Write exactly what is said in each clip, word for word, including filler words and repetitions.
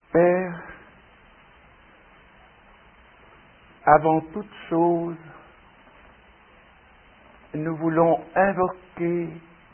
Père, avant toute chose, nous voulons invoquer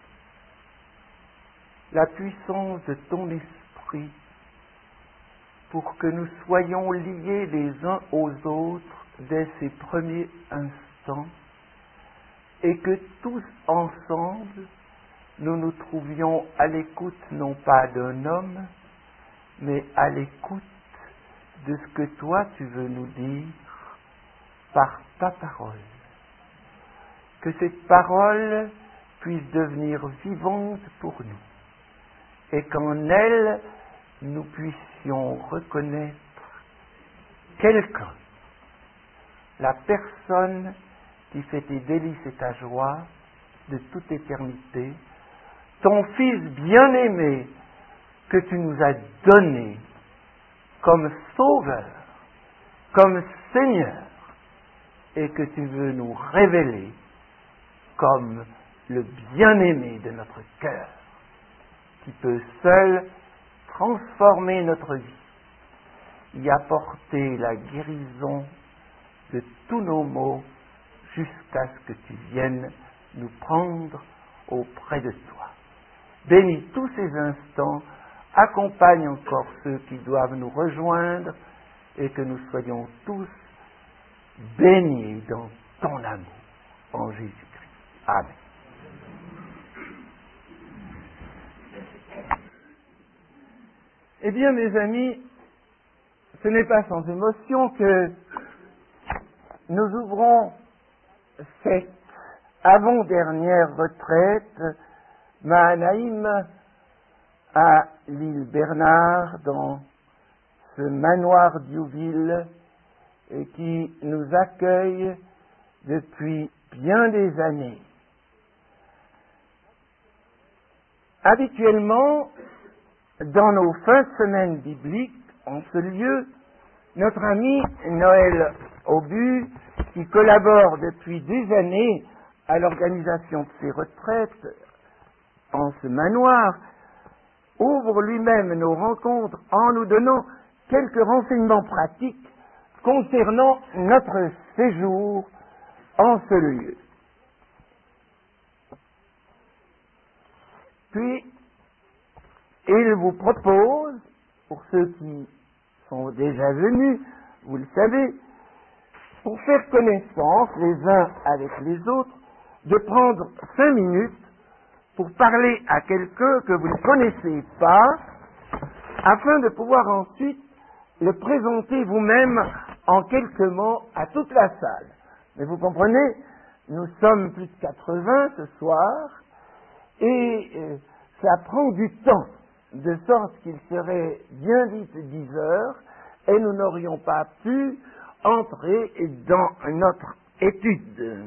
la puissance de ton esprit pour que nous soyons liés les uns aux autres dès ces premiers instants et que tous ensemble nous nous trouvions à l'écoute non pas d'un homme, mais à l'écoute de ce que toi tu veux nous dire par ta parole. Que cette parole puisse devenir vivante pour nous et qu'en elle nous puissions reconnaître quelqu'un, la personne qui fait tes délices et ta joie de toute éternité, ton Fils bien-aimé que tu nous as donné comme Sauveur, comme Seigneur, et que tu veux nous révéler comme le bien-aimé de notre cœur, qui peut seul transformer notre vie, y apporter la guérison de tous nos maux jusqu'à ce que tu viennes nous prendre auprès de toi. Bénis tous ces instants, accompagne encore ceux qui doivent nous rejoindre et que nous soyons tous baignés dans ton amour en Jésus-Christ. Amen. Eh bien, mes amis, ce n'est pas sans émotion que nous ouvrons cette avant-dernière retraite Mahanaïm à l'île Bernard, dans ce manoir d'Youville, et qui nous accueille depuis bien des années. Habituellement, dans nos fins de semaine bibliques, en ce lieu, notre ami Noël Aubu, qui collabore depuis des années à l'organisation de ces retraites en ce manoir, ouvre lui-même nos rencontres en nous donnant quelques renseignements pratiques concernant notre séjour en ce lieu. Puis, il vous propose, pour ceux qui sont déjà venus, vous le savez, pour faire connaissance les uns avec les autres, de prendre cinq minutes pour parler à quelqu'un que vous ne connaissez pas, afin de pouvoir ensuite le présenter vous-même en quelques mots à toute la salle. Mais vous comprenez, nous sommes plus de quatre-vingts ce soir, et euh, ça prend du temps, de sorte qu'il serait bien vite dix heures, et nous n'aurions pas pu entrer dans notre étude.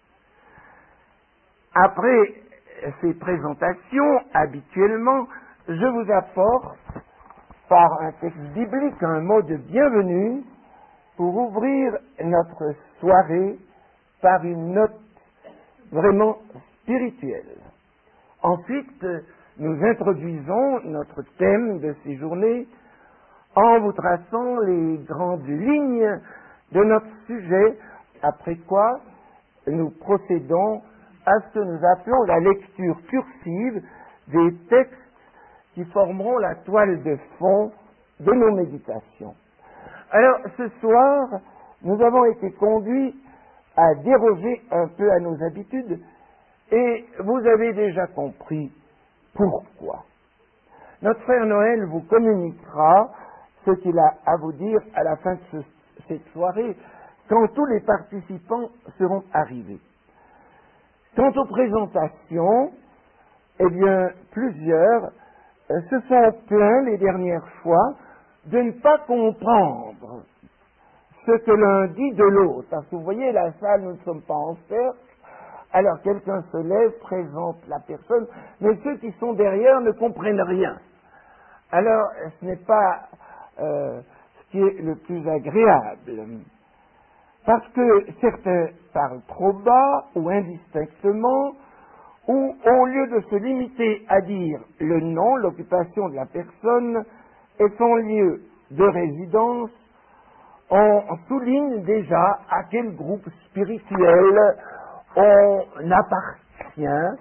Après ces présentations, habituellement, je vous apporte, par un texte biblique, un mot de bienvenue pour ouvrir notre soirée par une note vraiment spirituelle. Ensuite, nous introduisons notre thème de ces journées en vous traçant les grandes lignes de notre sujet, après quoi nous procédons à ce que nous appelons la lecture cursive des textes qui formeront la toile de fond de nos méditations. Alors, ce soir, nous avons été conduits à déroger un peu à nos habitudes, et vous avez déjà compris pourquoi. Notre frère Noël vous communiquera ce qu'il a à vous dire à la fin de ce, cette soirée, quand tous les participants seront arrivés. Quant aux présentations, eh bien, plusieurs euh, se sont plaints les dernières fois de ne pas comprendre ce que l'un dit de l'autre. Parce que vous voyez, la salle, nous ne sommes pas en cercle, alors quelqu'un se lève, présente la personne, mais ceux qui sont derrière ne comprennent rien. Alors, ce n'est pas euh, ce qui est le plus agréable. Parce que certains parlent trop bas ou indistinctement, ou au lieu de se limiter à dire le nom, l'occupation de la personne et son lieu de résidence, on souligne déjà à quel groupe spirituel on appartient,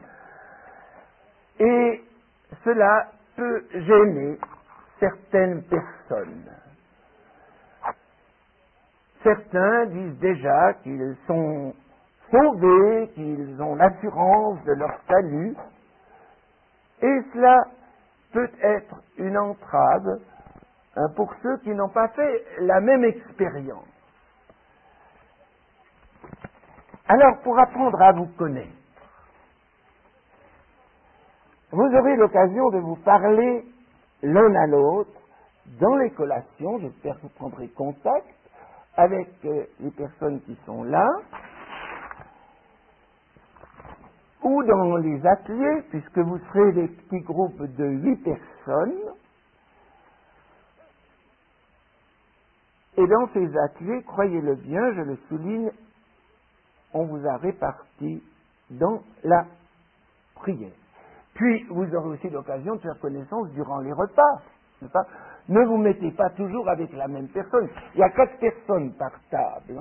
et cela peut gêner certaines personnes. Certains disent déjà qu'ils sont sauvés, qu'ils ont l'assurance de leur salut, et cela peut être une entrave hein, pour ceux qui n'ont pas fait la même expérience. Alors, pour apprendre à vous connaître, vous aurez l'occasion de vous parler l'un à l'autre dans les collations. J'espère que vous prendrez contact avec euh, les personnes qui sont là, ou dans les ateliers, puisque vous serez des petits groupes de huit personnes. Et dans ces ateliers, croyez-le bien, je le souligne, on vous a réparti dans la prière. Puis, vous aurez aussi l'occasion de faire connaissance durant les repas. N'est-ce pas ? Ne vous mettez pas toujours avec la même personne. Il y a quatre personnes par table.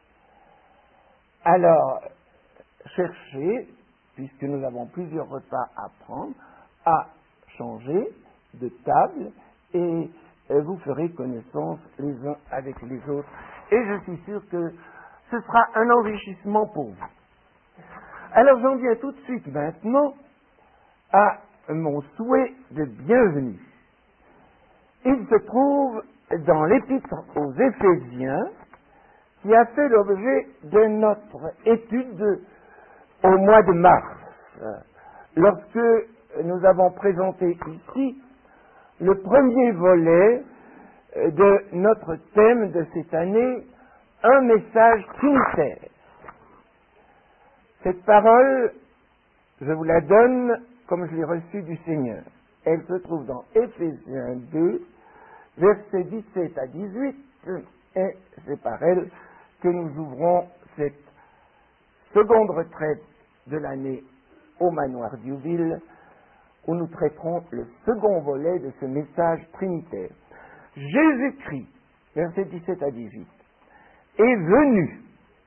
Alors, cherchez, puisque nous avons plusieurs repas à prendre, à changer de table et vous ferez connaissance les uns avec les autres. Et je suis sûr que ce sera un enrichissement pour vous. Alors, j'en viens tout de suite maintenant à mon souhait de bienvenue. Il se trouve dans l'Épître aux Éphésiens, qui a fait l'objet de notre étude au mois de mars, lorsque nous avons présenté ici le premier volet de notre thème de cette année, un message trinitaire. Cette parole, je vous la donne comme je l'ai reçue du Seigneur. Elle se trouve dans Éphésiens deux, versets dix-sept à dix-huit, et c'est par elle que nous ouvrons cette seconde retraite de l'année au manoir d'Youville, où nous traiterons le second volet de ce message trinitaire. Jésus-Christ, versets dix-sept à dix-huit, est venu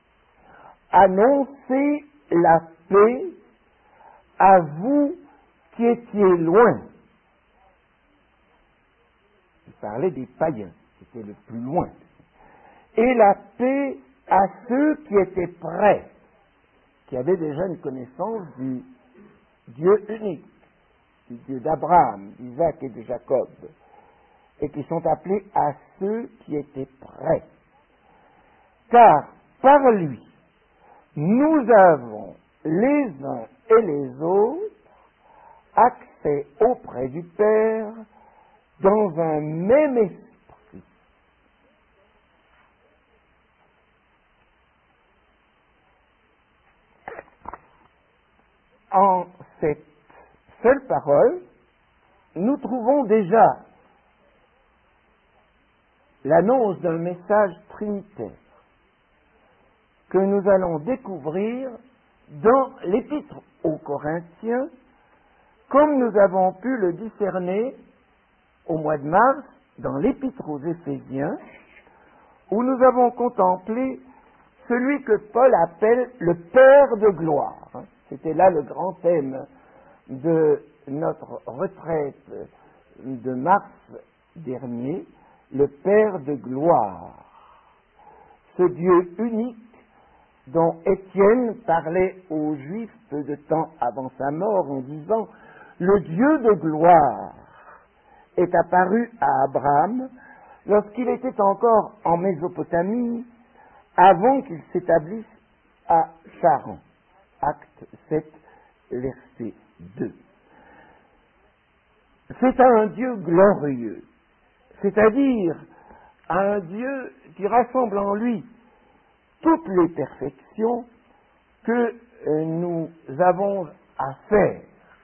annoncer la paix à vous qui étiez loin. Il parlait des païens, qui étaient le plus loin. Et la paix à ceux qui étaient près, qui avaient déjà une connaissance du Dieu unique, du Dieu d'Abraham, d'Isaac et de Jacob, et qui sont appelés à ceux qui étaient près. Car par lui, nous avons les uns et les autres accès auprès du Père dans un même esprit. En cette seule parole, nous trouvons déjà l'annonce d'un message trinitaire que nous allons découvrir dans l'Épître aux Corinthiens, comme nous avons pu le discerner au mois de mars dans l'Épître aux Éphésiens, où nous avons contemplé celui que Paul appelle le Père de gloire. C'était là le grand thème de notre retraite de mars dernier, le Père de gloire. Ce Dieu unique dont Étienne parlait aux Juifs peu de temps avant sa mort en disant « Le Dieu de gloire est apparu à Abraham lorsqu'il était encore en Mésopotamie, avant qu'il s'établisse à Charan. » Acte sept, verset deux. C'est un Dieu glorieux, c'est-à-dire un Dieu qui rassemble en lui toutes les perfections que nous avons à faire.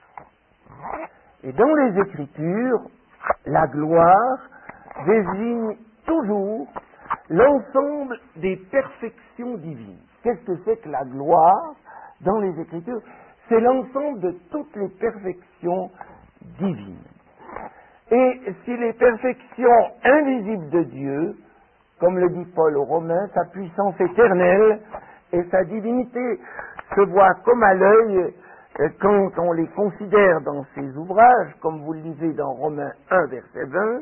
Et dans les Écritures, la gloire désigne toujours l'ensemble des perfections divines. Qu'est-ce que c'est que la gloire dans les Écritures? C'est l'ensemble de toutes les perfections divines. Et si les perfections invisibles de Dieu, comme le dit Paul aux Romains, sa puissance éternelle et sa divinité se voient comme à l'œil quand on les considère dans ses ouvrages, comme vous le lisez dans Romains un, verset vingt,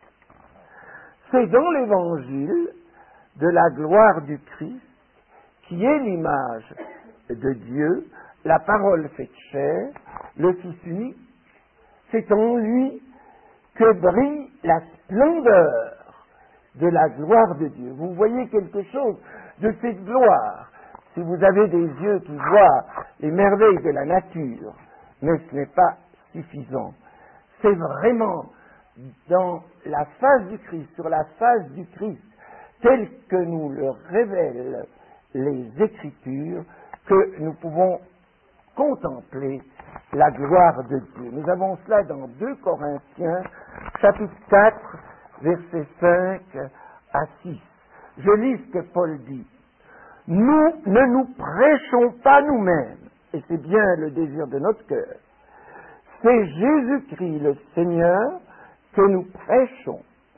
c'est dans l'évangile de la gloire du Christ, qui est l'image de Dieu, la parole faite chair, le Fils unique, c'est en lui que brille la splendeur de la gloire de Dieu. Vous voyez quelque chose de cette gloire. Si vous avez des yeux qui voient les merveilles de la nature, mais ce n'est pas suffisant. C'est vraiment dans la face du Christ, sur la face du Christ, tel que nous le révèlent les Écritures, que nous pouvons contempler la gloire de Dieu. Nous avons cela dans deux Corinthiens, chapitre quatre, versets cinq à six. Je lis ce que Paul dit. Nous ne nous prêchons pas nous-mêmes, et c'est bien le désir de notre cœur. C'est Jésus-Christ le Seigneur que nous prêchons.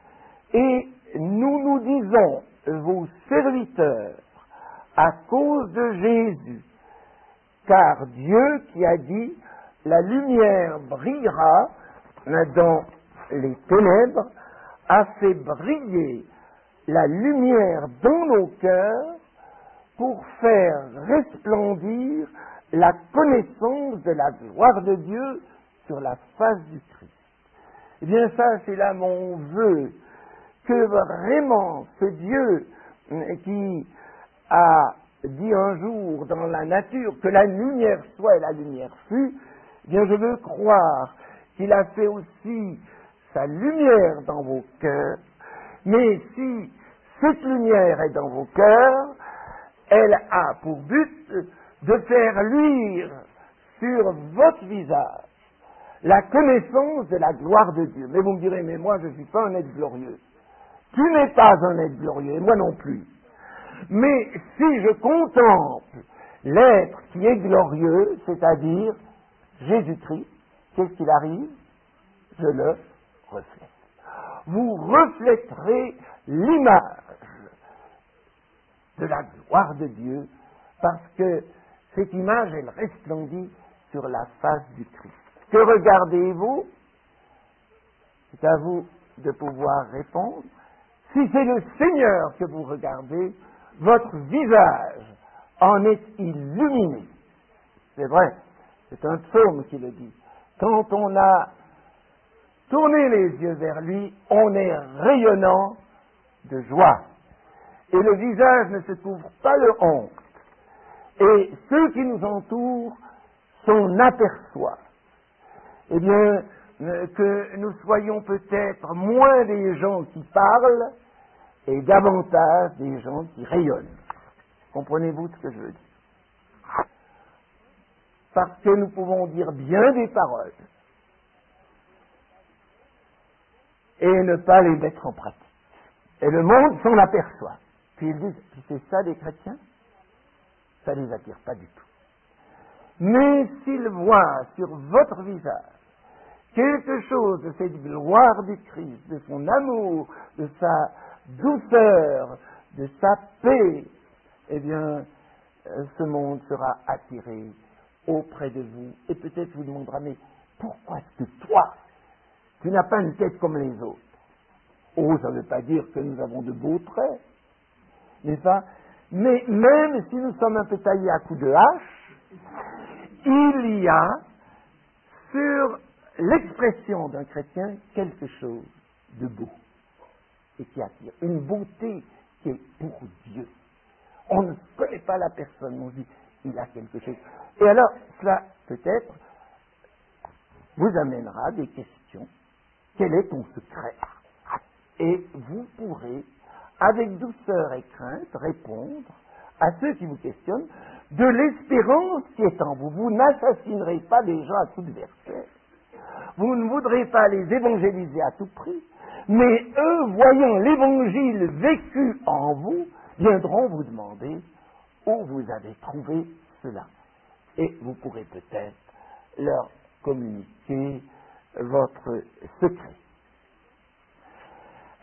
Et nous nous disons, vos serviteurs, à cause de Jésus, car Dieu qui a dit, la lumière brillera dans les ténèbres, a fait briller la lumière dans nos cœurs pour faire resplendir la connaissance de la gloire de Dieu sur la face du Christ. Eh bien ça, c'est là mon vœu, que vraiment ce Dieu qui a dit un jour dans la nature que la lumière soit et la lumière fut, eh bien je veux croire qu'il a fait aussi sa lumière dans vos cœurs, mais si cette lumière est dans vos cœurs, elle a pour but de faire luire sur votre visage la connaissance de la gloire de Dieu. Mais vous me direz, mais moi je ne suis pas un être glorieux. Tu n'es pas un être glorieux, et moi non plus. Mais si je contemple l'être qui est glorieux, c'est-à-dire Jésus-Christ, qu'est-ce qu'il arrive? Je le reflète. Vous reflèterez l'image de la gloire de Dieu, parce que cette image, elle resplendit sur la face du Christ. Que regardez-vous? C'est à vous de pouvoir répondre. Si c'est le Seigneur que vous regardez, votre visage en est illuminé. C'est vrai, c'est un psaume qui le dit. Quand on a tourné les yeux vers lui, on est rayonnant de joie. Et le visage ne se couvre pas de honte. Et ceux qui nous entourent s'en aperçoivent. Eh bien, que nous soyons peut-être moins des gens qui parlent et davantage des gens qui rayonnent. Comprenez-vous ce que je veux dire? Parce que nous pouvons dire bien des paroles et ne pas les mettre en pratique. Et le monde s'en aperçoit. Puis ils disent, puis c'est ça des chrétiens? Ça ne les attire pas du tout. Mais s'ils voient sur votre visage quelque chose de cette gloire du Christ, de son amour, de sa douceur, de sa paix, eh bien, ce monde sera attiré auprès de vous. Et peut-être vous demandera, mais pourquoi est-ce que toi, tu n'as pas une tête comme les autres? Oh, ça ne veut pas dire que nous avons de beaux traits, n'est-ce pas? Mais même si nous sommes un peu taillés à coups de hache, il y a sur l'expression d'un chrétien quelque chose de beau et qui attire. Une beauté qui est pour Dieu. On ne connaît pas la personne, on dit, il a quelque chose. Et alors, cela, peut-être, vous amènera des questions. Quel est ton secret? Et vous pourrez, avec douceur et crainte, répondre à ceux qui vous questionnent de l'espérance qui est en vous. Vous n'assassinerez pas des gens à coups de verset. Vous ne voudrez pas les évangéliser à tout prix, mais eux, voyant l'évangile vécu en vous, viendront vous demander où vous avez trouvé cela. Et vous pourrez peut-être leur communiquer votre secret.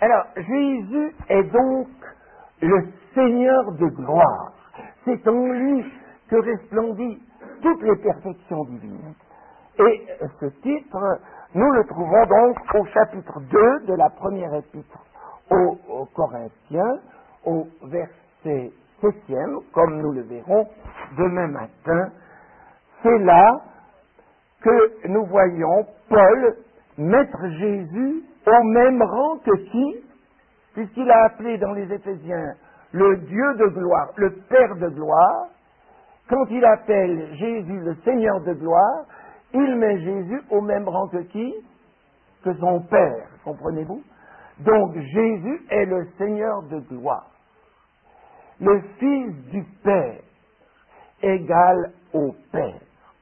Alors, Jésus est donc le Seigneur de gloire. C'est en lui que resplendit toutes les perfections divines. Et ce titre, nous le trouvons donc au chapitre deux de la première épître aux, aux Corinthiens, au verset septième, comme nous le verrons demain matin. C'est là que nous voyons Paul mettre Jésus au même rang que qui? Puisqu'il a appelé dans les Éphésiens le Dieu de gloire, le Père de gloire. Quand il appelle Jésus le Seigneur de gloire, il met Jésus au même rang que qui? Que son Père, comprenez-vous? Donc Jésus est le Seigneur de gloire, le Fils du Père, égal au Père.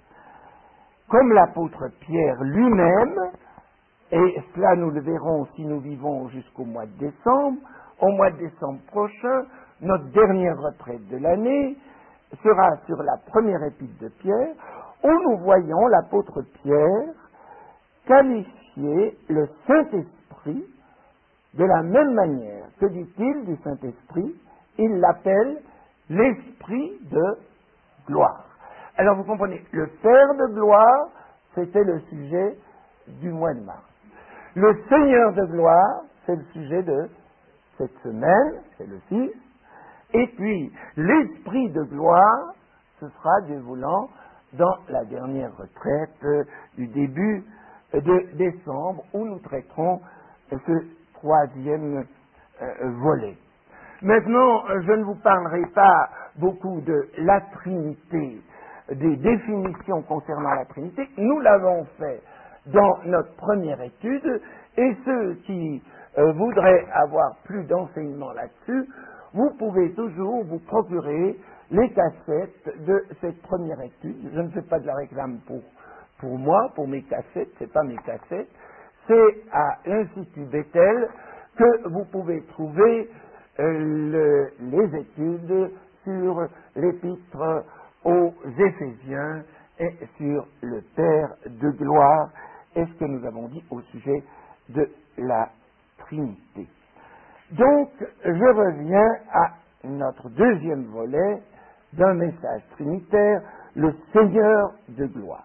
Comme l'apôtre Pierre lui-même, et cela nous le verrons si nous vivons jusqu'au mois de décembre, au mois de décembre prochain, notre dernière retraite de l'année sera sur la première épître de Pierre, où nous voyons l'apôtre Pierre qualifier le Saint-Esprit de la même manière. Que dit-il du Saint-Esprit? Il l'appelle l'Esprit de gloire. Alors vous comprenez, le Père de gloire, c'était le sujet du mois de mars. Le Seigneur de gloire, c'est le sujet de cette semaine, c'est le six. Et puis, l'Esprit de gloire, ce sera, Dieu voulant, dans la dernière retraite euh, du début de décembre, où nous traiterons euh, ce troisième euh, volet. Maintenant, euh, je ne vous parlerai pas beaucoup de la Trinité, des définitions concernant la Trinité. Nous l'avons fait dans notre première étude, et ceux qui euh, voudraient avoir plus d'enseignements là-dessus, vous pouvez toujours vous procurer les cassettes de cette première étude. Je ne fais pas de la réclame pour, pour moi, pour mes cassettes, c'est pas mes cassettes, c'est à l'Institut Bethel que vous pouvez trouver euh, le, les études sur l'épître aux Éphésiens et sur le Père de gloire, et ce que nous avons dit au sujet de la Trinité. Donc, je reviens à notre deuxième volet d'un message trinitaire, le Seigneur de gloire.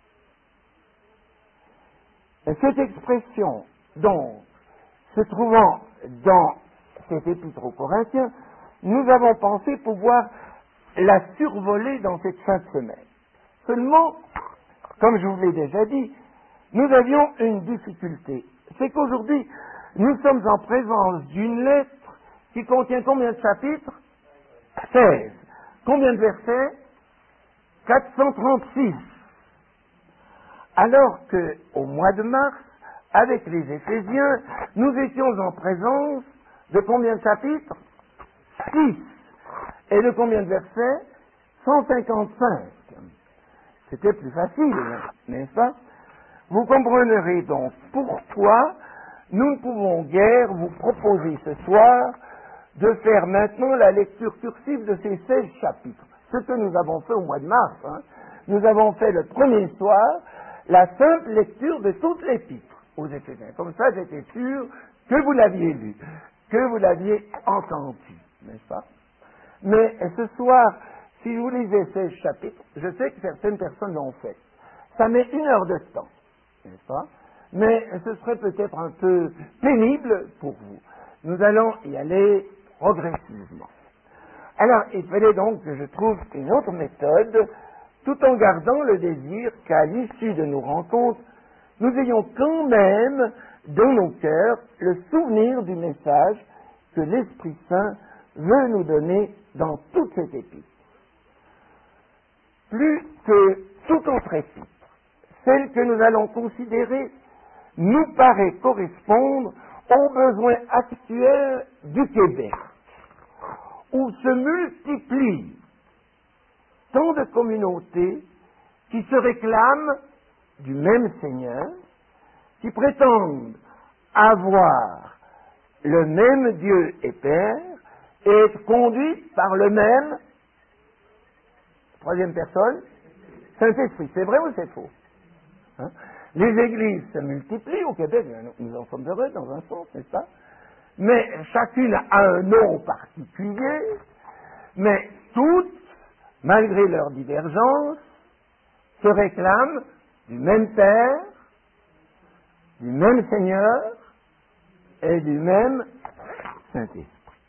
Et cette expression, donc, se trouvant dans cette épître aux Corinthiens, nous avons pensé pouvoir la survoler dans cette sainte semaine. Seulement, comme je vous l'ai déjà dit, nous avions une difficulté. C'est qu'aujourd'hui, nous sommes en présence d'une lettre qui contient combien de chapitres? seize. Combien de versets? quatre cent trente-six. Alors qu'au mois de mars, avec les Éphésiens, nous étions en présence de combien de chapitres? six. Et de combien de versets? cent cinquante-cinq. C'était plus facile, n'est-ce pas? Vous comprendrez donc pourquoi nous ne pouvons guère vous proposer ce soir de faire maintenant la lecture cursive de ces seize chapitres. Ce que nous avons fait au mois de mars. Hein. Nous avons fait le premier soir la simple lecture de toute l'épître aux Éphésiens. Comme ça, j'étais sûr que vous l'aviez lu, que vous l'aviez entendu, n'est-ce pas? Mais ce soir, si vous lisez seize chapitres, je sais que certaines personnes l'ont fait. Ça met une heure de temps, n'est-ce pas? Mais ce serait peut-être un peu pénible pour vous. Nous allons y aller progressivement. Alors, il fallait donc que je trouve une autre méthode, tout en gardant le désir qu'à l'issue de nos rencontres, nous ayons quand même dans nos cœurs le souvenir du message que l'Esprit Saint veut nous donner dans toute cette épître. Plus que toute autre épître, celle que nous allons considérer nous paraît correspondre aux besoins actuels du Québec, où se multiplient tant de communautés qui se réclament du même Seigneur, qui prétendent avoir le même Dieu et Père, et être conduites par le même, troisième personne, Saint-Esprit. C'est vrai ou c'est faux? Hein? Les églises se multiplient au Québec, nous en sommes heureux dans un sens, n'est-ce pas? mais chacune a un nom particulier, mais toutes, malgré leurs divergences, se réclament du même Père, du même Seigneur et du même Saint-Esprit.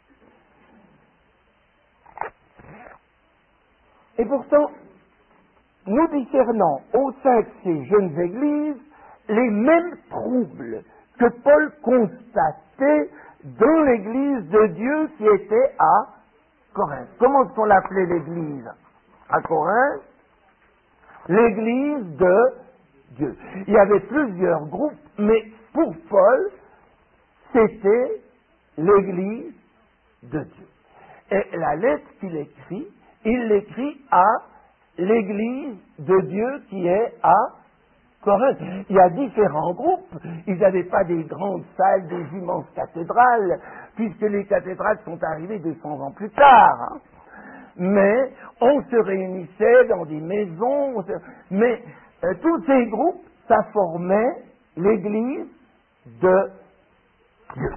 Et pourtant, nous discernons au sein de ces jeunes églises les mêmes troubles que Paul constatait dans l'église de Dieu qui était à Corinthe. Comment est-ce qu'on l'appelait l'église à Corinthe? L'église de Dieu. Il y avait plusieurs groupes, mais pour Paul, c'était l'église de Dieu. Et la lettre qu'il écrit, il l'écrit à l'église de Dieu qui est à Corinthe. Il y a différents groupes. Ils n'avaient pas des grandes salles, des immenses cathédrales, puisque les cathédrales sont arrivées deux cents ans plus tard. Hein. Mais on se réunissait dans des maisons. Se... Mais euh, tous ces groupes, ça formait l'église de Dieu.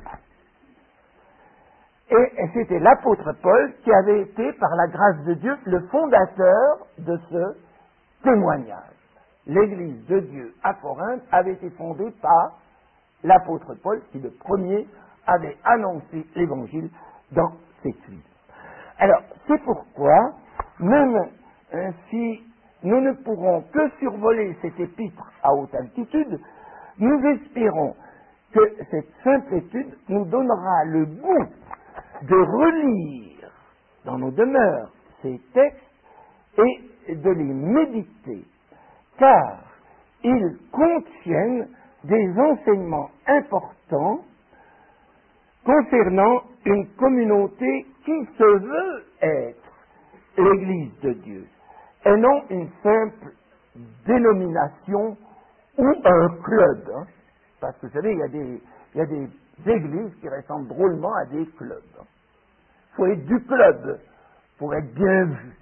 Et c'était l'apôtre Paul qui avait été, par la grâce de Dieu, le fondateur de ce témoignage. L'église de Dieu à Corinthe avait été fondée par l'apôtre Paul, qui le premier avait annoncé l'évangile dans cette ville. Alors, c'est pourquoi, même euh, si nous ne pourrons que survoler cet épître à haute altitude, nous espérons que cette simple étude nous donnera le goût de relire dans nos demeures ces textes et de les méditer, car ils contiennent des enseignements importants concernant une communauté qui se veut être l'Église de Dieu, et non une simple dénomination ou un club. Hein. Parce que vous savez, il y a des, il y a des églises qui ressemblent drôlement à des clubs. Il faut être du club pour être bien vu.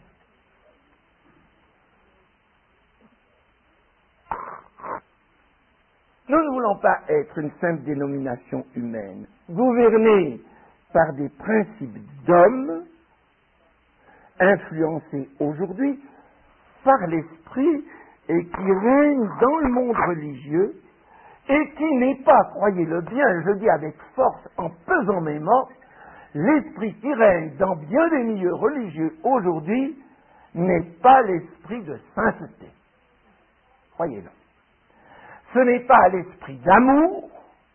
Nous ne voulons pas être une simple dénomination humaine, gouvernée par des principes d'hommes, influencés aujourd'hui par l'esprit et qui règne dans le monde religieux et qui n'est pas, croyez-le bien, je dis avec force en pesant mes mots, l'esprit qui règne dans bien des milieux religieux aujourd'hui n'est pas l'esprit de sainteté. Croyez-le. Ce n'est pas l'esprit d'amour,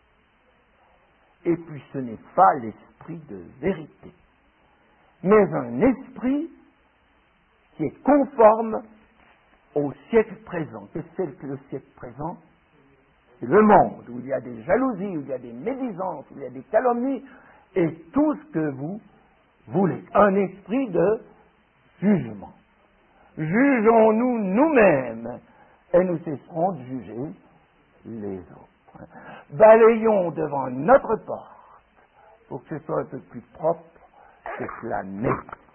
et puis ce n'est pas l'esprit de vérité, mais un esprit qui est conforme au siècle présent. Qu'est-ce que c'est que le siècle présent? C'est le monde où il y a des jalousies, où il y a des médisances, où il y a des calomnies, et tout ce que vous voulez. Un esprit de jugement. Jugeons-nous nous-mêmes, et nous cesserons de juger les autres. Balayons devant notre porte pour que ce soit un peu plus propre que cela n'est.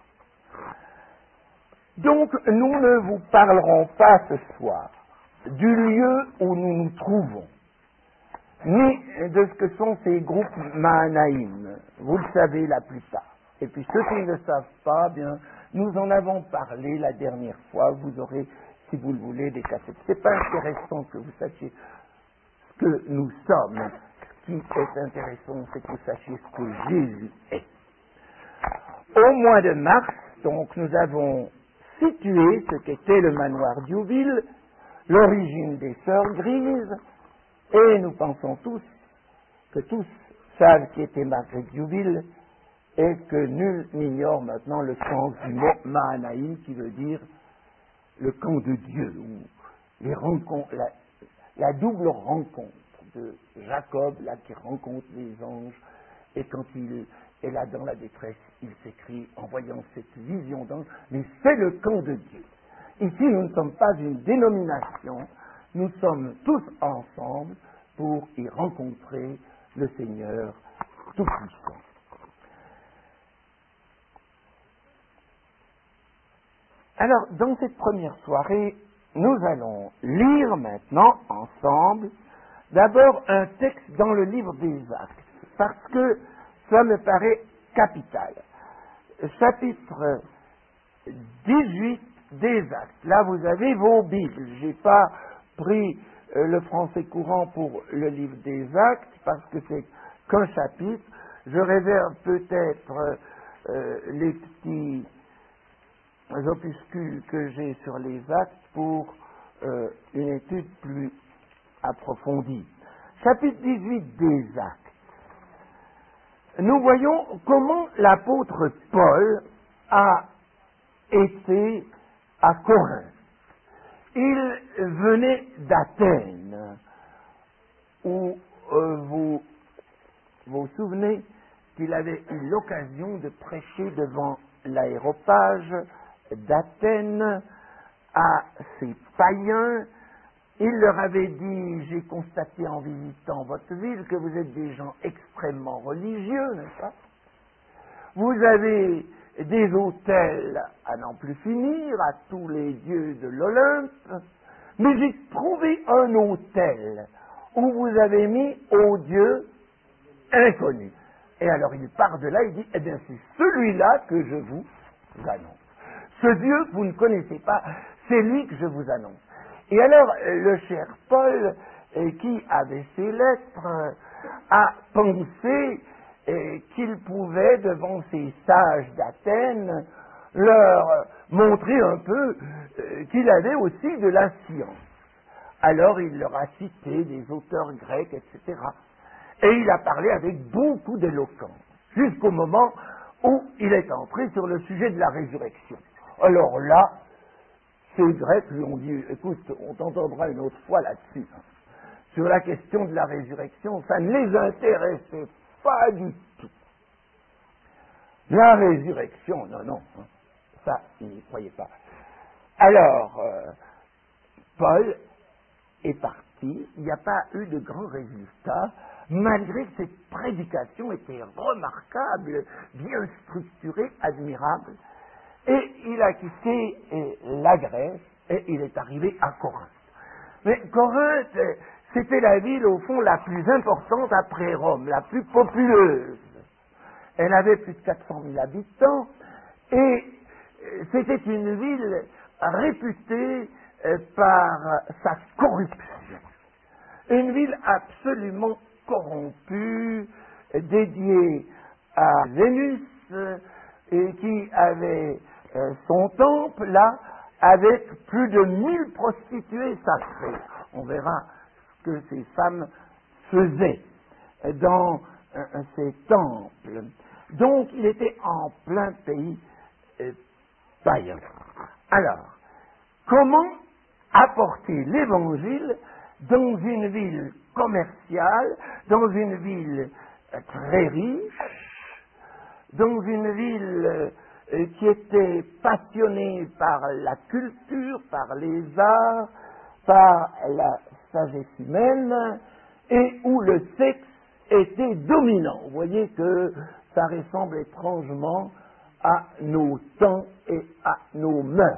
Donc, nous ne vous parlerons pas ce soir du lieu où nous nous trouvons, ni de ce que sont ces groupes Mahanaïm. Vous le savez la plupart. Et puis ceux qui ne le savent pas, bien, nous en avons parlé la dernière fois. Vous aurez, si vous le voulez, des cassettes. C'est pas intéressant que vous sachiez ce que nous sommes. Ce qui est intéressant, c'est que vous sachiez ce que Jésus est. Au mois de mars, donc, nous avons situé ce qu'était le manoir Diouville, l'origine des Sœurs Grises, et nous pensons tous que tous savent qui était Marguerite Diouville et que nul n'ignore maintenant le sens du mot Mahanaïm qui veut dire le camp de Dieu, ou les rencontres, la, la double rencontre de Jacob, là qui rencontre les anges, et quand il est là dans la détresse, il s'écrie en voyant cette vision d'ange, mais c'est le camp de Dieu. Ici, nous ne sommes pas une dénomination, nous sommes tous ensemble pour y rencontrer le Seigneur Tout-Puissant. Alors, dans cette première soirée, nous allons lire maintenant ensemble d'abord un texte dans le livre des Actes, parce que Ça me paraît capital. Chapitre dix-huit des Actes. Là, vous avez vos Bibles. Je n'ai pas pris euh, le français courant pour le livre des Actes, parce que c'est qu'un chapitre. Je réserve peut-être euh, euh, les petits opuscules que j'ai sur les Actes pour euh, une étude plus approfondie. Chapitre dix-huit des Actes. Nous voyons comment l'apôtre Paul a été à Corinthe. Il venait d'Athènes, où euh, vous vous souvenez qu'il avait eu l'occasion de prêcher devant l'aéropage d'Athènes à ces païens. Il leur avait dit: j'ai constaté en visitant votre ville que vous êtes des gens extrêmement religieux, n'est-ce pas? Vous avez des autels à n'en plus finir, à tous les dieux de l'Olympe, mais j'ai trouvé un autel où vous avez mis aux dieux inconnus. Et alors il part de là, il dit: eh bien c'est celui-là que je vous annonce. Ce Dieu que vous ne connaissez pas, c'est lui que je vous annonce. Et alors, le cher Paul, euh, qui avait ses lettres, euh, a pensé euh, qu'il pouvait, devant ces sages d'Athènes, leur montrer un peu euh, qu'il avait aussi de la science. Alors, il leur a cité des auteurs grecs, et cetera. Et il a parlé avec beaucoup d'éloquence, jusqu'au moment où il est entré sur le sujet de la résurrection. Alors là, ces Grecs lui ont dit: écoute, on t'entendra une autre fois là-dessus. Hein. Sur la question de la résurrection, ça ne les intéressait pas du tout. La résurrection, non, non, hein. Ça, ils n'y croyaient pas. Alors, euh, Paul est parti, il n'y a pas eu de grands résultats, malgré que cette prédication était remarquable, bien structurée, admirable. Et il a quitté eh, la Grèce et il est arrivé à Corinthe. Mais Corinthe, eh, c'était la ville au fond la plus importante après Rome, la plus populeuse. Elle avait plus de quatre cent mille habitants et eh, c'était une ville réputée eh, par sa corruption. Une ville absolument corrompue, eh, dédiée à Vénus, eh, et qui avait euh, son temple là, avec plus de mille prostituées sacrées. On verra ce que ces femmes faisaient dans euh, ces temples. Donc, il était en plein pays euh, païen. Alors, comment apporter l'évangile dans une ville commerciale, dans une ville euh, très riche, dans une ville euh, qui était passionnée par la culture, par les arts, par la sagesse humaine, et où le sexe était dominant. Vous voyez que ça ressemble étrangement à nos temps et à nos mœurs.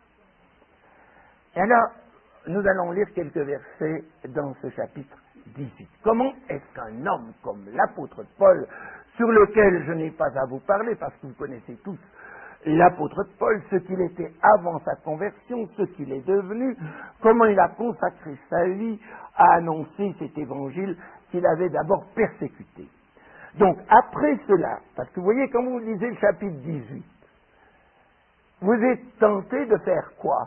Et alors, nous allons lire quelques versets dans ce chapitre dix-huit. Comment est-ce qu'un homme comme l'apôtre Paul, sur lequel je n'ai pas à vous parler, parce que vous connaissez tous l'apôtre Paul, ce qu'il était avant sa conversion, ce qu'il est devenu, comment il a consacré sa vie à annoncer cet évangile qu'il avait d'abord persécuté. Donc, après cela, parce que vous voyez, quand vous lisez le chapitre dix-huit, vous êtes tenté de faire quoi?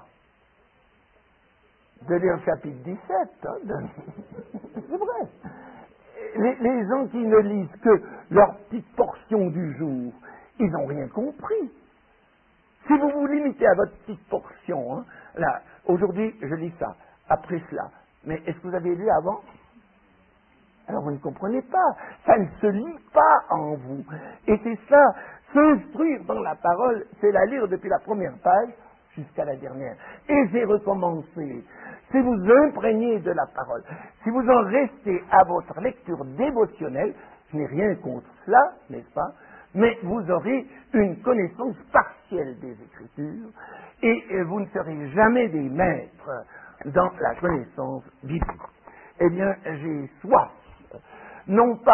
De lire le chapitre dix-sept, hein, de... c'est vrai. Les, les gens qui ne lisent que leur petite portion du jour, ils n'ont rien compris. Si vous vous limitez à votre petite portion, hein, là, aujourd'hui je lis ça, après cela, mais est-ce que vous avez lu avant? Alors vous ne comprenez pas, ça ne se lit pas en vous. Et c'est ça, s'instruire dans la parole, c'est la lire depuis la première page jusqu'à la dernière. Et j'ai recommencé. Si vous imprégnez de la parole, si vous en restez à votre lecture dévotionnelle, je n'ai rien contre cela, n'est-ce pas, mais vous aurez une connaissance partielle des Écritures et vous ne serez jamais des maîtres dans la connaissance biblique. Eh bien, j'ai soif, non pas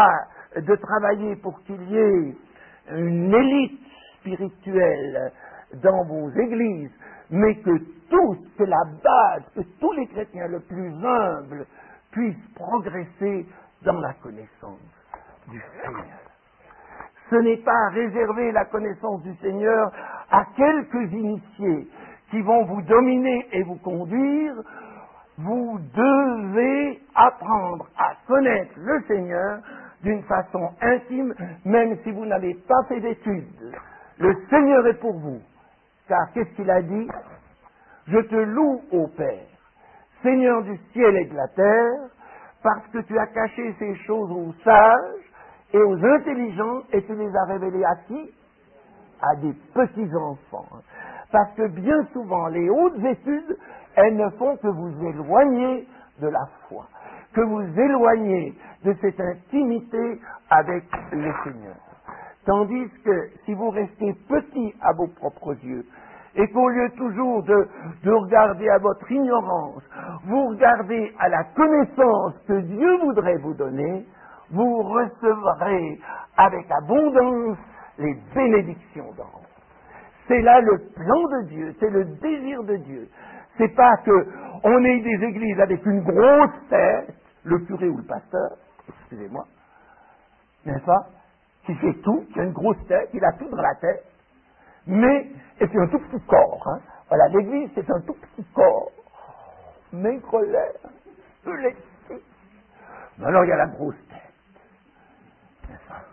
de travailler pour qu'il y ait une élite spirituelle dans vos églises, mais que tous, c'est la base, que tous les chrétiens le plus humbles puissent progresser dans la connaissance du Seigneur. Ce n'est pas réserver la connaissance du Seigneur à quelques initiés qui vont vous dominer et vous conduire. Vous devez apprendre à connaître le Seigneur d'une façon intime, même si vous n'avez pas fait d'études. Le Seigneur est pour vous. Car qu'est-ce qu'il a dit? Je te loue, ô Père, Seigneur du ciel et de la terre, parce que tu as caché ces choses aux sages et aux intelligents, et tu les as révélées à qui? À des petits-enfants. Parce que bien souvent, les hautes études, elles ne font que vous éloigner de la foi, que vous éloigner de cette intimité avec le Seigneur. Tandis que si vous restez petit à vos propres yeux, et qu'au lieu toujours de, de regarder à votre ignorance, vous regardez à la connaissance que Dieu voudrait vous donner, vous recevrez avec abondance les bénédictions d'en haut. C'est là le plan de Dieu, c'est le désir de Dieu. C'est pas que on ait des églises avec une grosse tête, le curé ou le pasteur, excusez-moi, n'est-ce pas, qui fait tout, qui a une grosse tête, il a tout dans la tête, mais, et puis un tout petit corps, hein. Voilà, l'église c'est un tout petit corps, maigre l'air, peu lectif. Mais alors il y a la grosse tête, n'est-ce pas?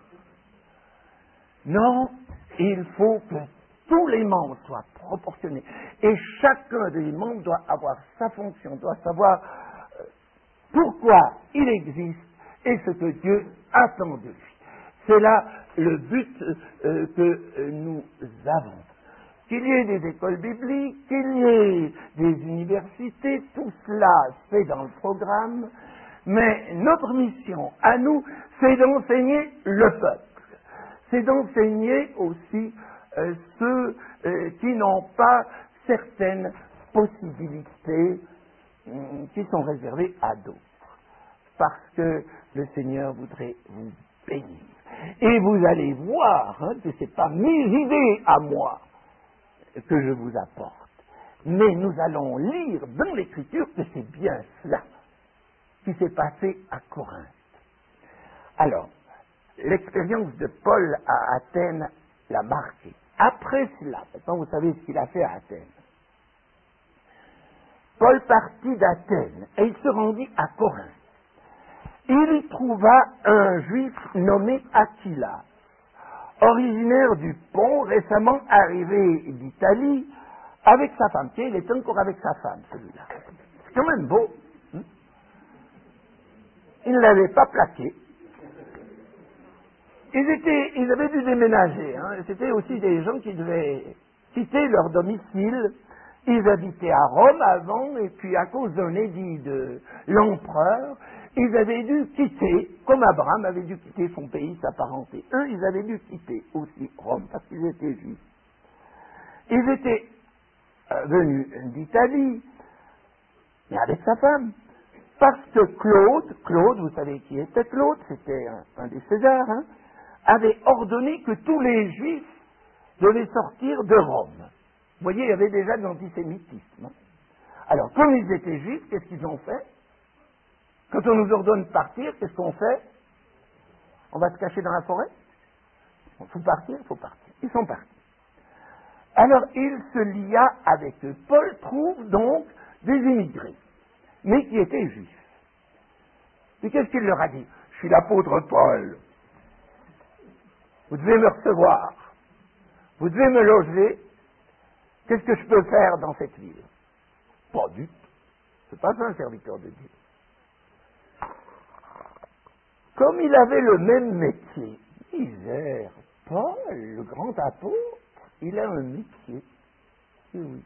Non, il faut que tous les membres soient proportionnés. Et chacun des membres doit avoir sa fonction, doit savoir euh, pourquoi il existe et ce que Dieu attend de lui. C'est là le but euh, que euh, nous avons. Qu'il y ait des écoles bibliques, qu'il y ait des universités, tout cela c'est dans le programme, mais notre mission à nous, c'est d'enseigner le peuple. C'est d'enseigner aussi euh, ceux euh, qui n'ont pas certaines possibilités euh, qui sont réservées à d'autres. Parce que le Seigneur voudrait vous bénir. Et vous allez voir hein, que ce n'est pas mes idées à moi que je vous apporte. Mais nous allons lire dans l'Écriture que c'est bien cela qui s'est passé à Corinthe. Alors, l'expérience de Paul à Athènes l'a marqué. Après cela, maintenant vous savez ce qu'il a fait à Athènes. Paul partit d'Athènes et il se rendit à Corinthe. Il y trouva un juif nommé Aquila, originaire du Pont, récemment arrivé d'Italie, avec sa femme. Tiens, il est encore avec sa femme, celui-là. C'est quand même beau. Hein? Il ne l'avait pas plaqué. Ils, étaient, ils avaient dû déménager. Hein. C'était aussi des gens qui devaient quitter leur domicile. Ils habitaient à Rome avant, et puis à cause d'un édit de l'empereur, ils avaient dû quitter, comme Abraham avait dû quitter son pays, sa parenté. Eux, ils avaient dû quitter aussi Rome, parce qu'ils étaient juifs. Ils étaient euh, venus d'Italie, mais avec sa femme. Parce que Claude, Claude, vous savez qui était Claude, c'était un, un des Césars, hein, avait ordonné que tous les juifs devaient sortir de Rome. Vous voyez, il y avait déjà de l'antisémitisme. Alors, comme ils étaient juifs, qu'est-ce qu'ils ont fait? Quand on nous ordonne de partir, qu'est-ce qu'on fait? On va se cacher dans la forêt? Il faut partir, il faut partir. Ils sont partis. Alors, il se lia avec eux. Paul trouve donc des immigrés, mais qui étaient juifs. Et qu'est-ce qu'il leur a dit? Je suis l'apôtre Paul. Vous devez me recevoir. Vous devez me loger. Qu'est-ce que je peux faire dans cette ville? Pas du tout. C'est pas un serviteur de Dieu. Comme il avait le même métier, misère, Paul, le grand apôtre, il a un métier. Oui, oui.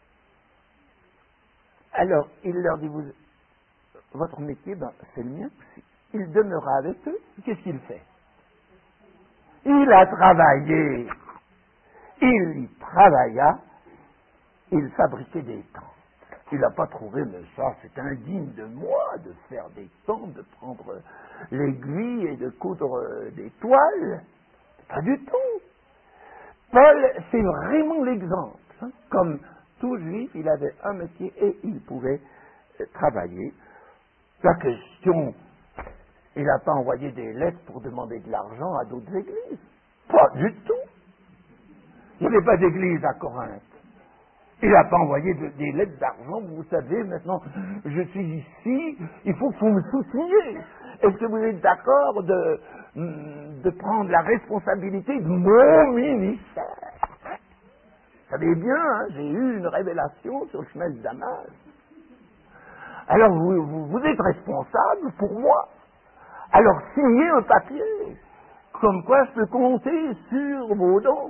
Alors, il leur dit, vous, votre métier, ben, c'est le mien aussi. Il demeura avec eux. Qu'est-ce qu'il fait? Il a travaillé. Il y travailla. Il fabriquait des tentes. Il n'a pas trouvé, mais ça, c'est indigne de moi de faire des temps, de prendre l'aiguille et de coudre des toiles. Pas du tout. Paul, c'est vraiment l'exemple. Hein. Comme tout juif, il avait un métier et il pouvait euh, travailler. La question, il n'a pas envoyé des lettres pour demander de l'argent à d'autres églises. Pas du tout. Il n'y avait pas d'église à Corinthe. Il n'a pas envoyé de, des lettres d'argent. Vous savez, maintenant, je suis ici, il faut que vous me souteniez. Est-ce que vous êtes d'accord de, de prendre la responsabilité de mon ministère? Vous savez bien, hein, j'ai eu une révélation sur le chemin de Damas. Alors, vous, vous, vous êtes responsable pour moi. Alors, signez un papier, comme quoi je peux compter sur vos dons.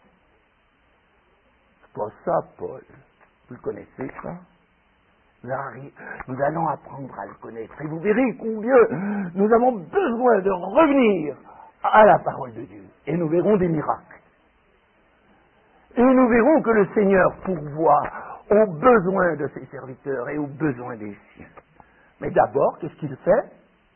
C'est pas ça, Paul. Vous le connaissez, ça? Nous allons apprendre à le connaître. Et vous verrez combien nous avons besoin de revenir à la parole de Dieu. Et nous verrons des miracles. Et nous verrons que le Seigneur pourvoit aux besoins de ses serviteurs et aux besoins des siens. Mais d'abord, qu'est-ce qu'il fait?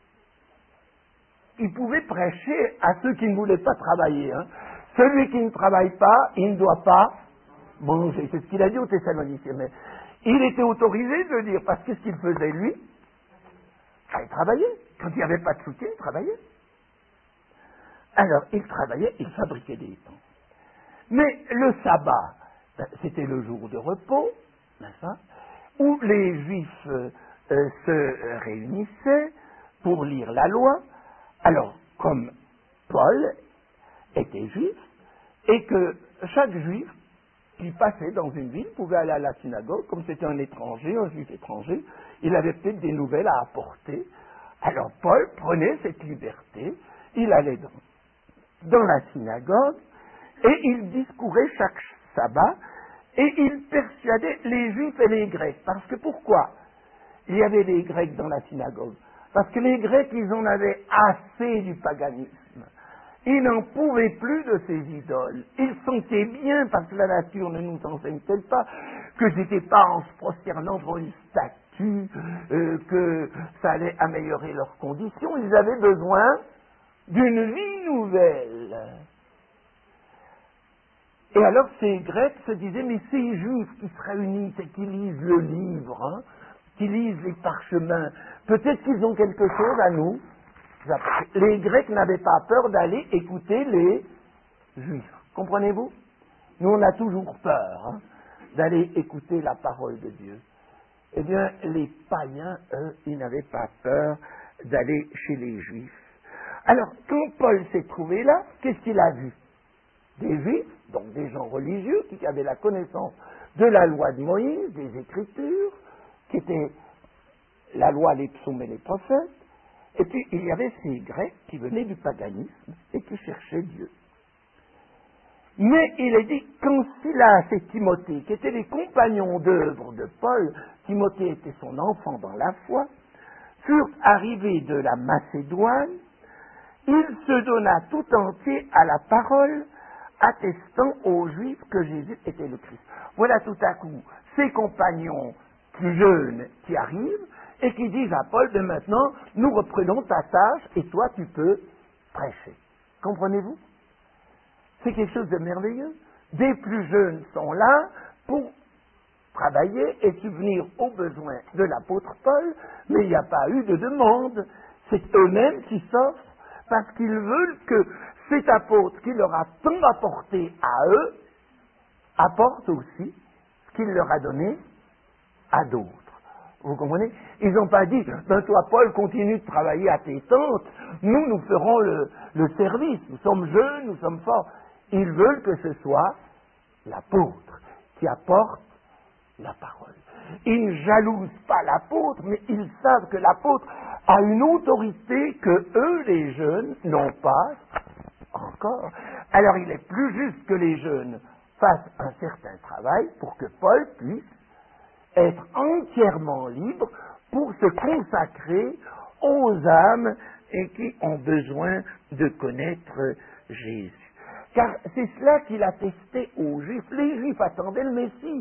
Il pouvait prêcher à ceux qui ne voulaient pas travailler. Hein. Celui qui ne travaille pas, il ne doit pas manger. C'est ce qu'il a dit aux Thessaloniciens. Mais il était autorisé de le dire, parce que qu'est-ce qu'il faisait, lui? Ah, il travaillait. Quand il n'y avait pas de soutien, il travaillait. Alors, il travaillait, il fabriquait des tentes. Mais le sabbat, ben, c'était le jour de repos, n'est-ce pas, où les Juifs euh, euh, se réunissaient pour lire la loi. Alors, comme Paul était juif, et que chaque juif qui passait dans une ville pouvait aller à la synagogue, comme c'était un étranger, un juif étranger, il avait peut-être des nouvelles à apporter. Alors Paul prenait cette liberté, il allait dans, dans la synagogue, et il discourait chaque sabbat, et il persuadait les Juifs et les Grecs. Parce que pourquoi il y avait les Grecs dans la synagogue? Parce que les Grecs, ils en avaient assez du paganisme. Ils n'en pouvaient plus de ces idoles. Ils sentaient bien, parce que la nature ne nous enseigne-t-elle pas, que c'était pas en se prosternant devant une statue euh, que ça allait améliorer leurs conditions. Ils avaient besoin d'une vie nouvelle. Et alors ces Grecs se disaient, mais ces Juifs qui se réunissent et qui lisent le livre, hein, qui lisent les parchemins, peut-être qu'ils ont quelque chose à nous. Les Grecs n'avaient pas peur d'aller écouter les Juifs. Comprenez-vous? Nous, on a toujours peur hein, d'aller écouter la parole de Dieu. Eh bien, les païens, eux, ils n'avaient pas peur d'aller chez les Juifs. Alors, quand Paul s'est trouvé là, qu'est-ce qu'il a vu? Des Juifs, donc des gens religieux, qui avaient la connaissance de la loi de Moïse, des Écritures, qui étaient la loi, les psaumes et les prophètes. Et puis, il y avait ces Grecs qui venaient du paganisme et qui cherchaient Dieu. Mais il est dit, quand Silas et Timothée, qui étaient les compagnons d'œuvre de Paul, Timothée était son enfant dans la foi, furent arrivés de la Macédoine, il se donna tout entier à la parole, attestant aux Juifs que Jésus était le Christ. Voilà tout à coup ses compagnons plus jeunes qui arrivent, et qui disent à Paul, de maintenant, nous reprenons ta tâche et toi tu peux prêcher. Comprenez-vous? C'est quelque chose de merveilleux. Des plus jeunes sont là pour travailler et subvenir aux besoins de l'apôtre Paul, mais il n'y a pas eu de demande. C'est eux-mêmes qui s'offrent parce qu'ils veulent que cet apôtre qui leur a tant apporté à eux apporte aussi ce qu'il leur a donné à d'autres. Vous comprenez? Ils n'ont pas dit, ben toi Paul, continue de travailler à tes tentes, nous, nous ferons le, le service, nous sommes jeunes, nous sommes forts. Ils veulent que ce soit l'apôtre qui apporte la parole. Ils ne jalousent pas l'apôtre, mais ils savent que l'apôtre a une autorité que eux, les jeunes, n'ont pas encore. Alors il est plus juste que les jeunes fassent un certain travail pour que Paul puisse être entièrement libre pour se consacrer aux âmes et qui ont besoin de connaître Jésus. Car c'est cela qu'il a testé aux Juifs. Les Juifs attendaient le Messie.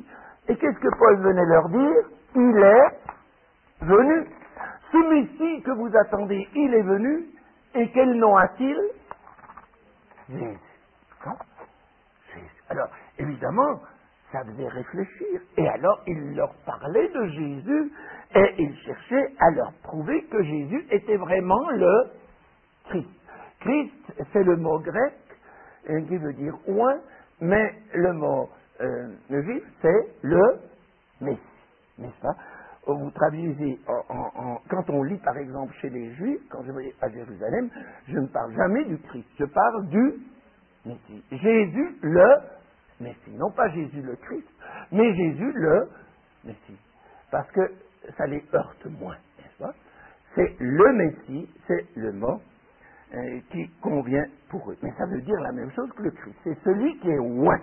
Et qu'est-ce que Paul venait leur dire? Il est venu. Ce Messie que vous attendez, il est venu. Et quel nom a-t-il? Jésus. Non? Jésus. Alors, évidemment, ça devait réfléchir. Et alors, il leur parlait de Jésus et il cherchait à leur prouver que Jésus était vraiment le Christ. Christ, c'est le mot grec euh, qui veut dire oint, mais le mot euh, juif, c'est le Messie, n'est-ce pas? Vous traduisez, en, en, en, quand on lit par exemple chez les Juifs, quand je vais à Jérusalem, je ne parle jamais du Christ, je parle du Messie. Jésus le Messie, non pas Jésus le Christ, mais Jésus le Messie, parce que ça les heurte moins, n'est-ce pas? C'est le Messie, c'est le mot euh, qui convient pour eux. Mais ça veut dire la même chose que le Christ, c'est celui qui est oint.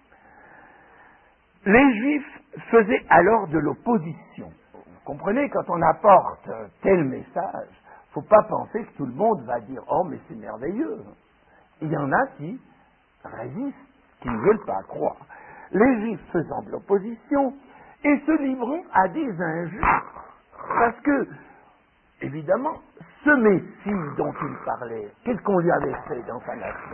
Les Juifs faisaient alors de l'opposition. Vous comprenez, quand on apporte tel message, il ne faut pas penser que tout le monde va dire « Oh, mais c'est merveilleux !» Il y en a qui résistent, qui ne veulent pas croire. Les Juifs faisant de l'opposition et se livrant à des injures. Parce que, évidemment, ce Messie dont il parlait, qu'est-ce qu'on lui avait fait dans sa nation?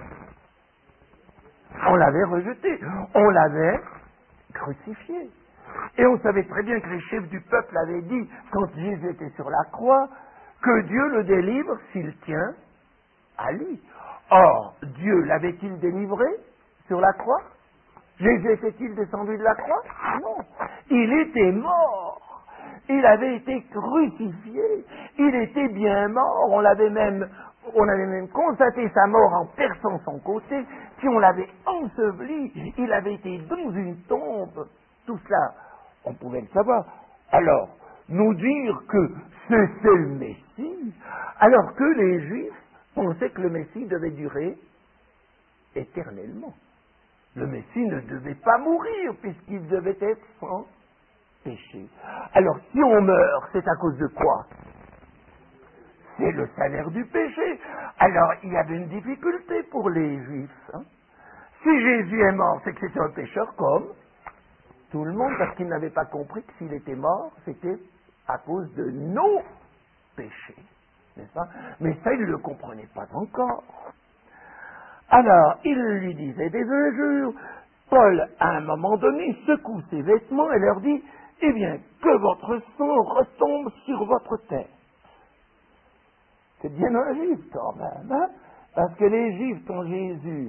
On l'avait rejeté, on l'avait crucifié. Et on savait très bien que les chefs du peuple avaient dit, quand Jésus était sur la croix, que Dieu le délivre s'il tient à lui. Or, Dieu l'avait-il délivré sur la croix? Jésus était-il descendu de la croix? Non. Il était mort. Il avait été crucifié. Il était bien mort. On l'avait même, on avait même constaté sa mort en perçant son côté. Puis on l'avait enseveli. Il avait été dans une tombe. Tout cela, on pouvait le savoir. Alors, nous dire que c'était le Messie, alors que les Juifs pensaient que le Messie devait durer éternellement. Le Messie ne devait pas mourir puisqu'il devait être sans péché. Alors, si on meurt, c'est à cause de quoi? C'est le salaire du péché. Alors, il y avait une difficulté pour les Juifs. Hein. Si Jésus est mort, c'est que c'était un pécheur comme tout le monde, parce qu'il n'avait pas compris que s'il était mort, c'était à cause de nos péchés. N'est-ce pas? Mais ça, il ne le comprenait pas encore. Alors, il lui disait des injures. Paul, à un moment donné, secoue ses vêtements et leur dit, eh bien, que votre sang retombe sur votre tête. C'est bien injuste quand même, hein? Parce que les Juifs, quand Jésus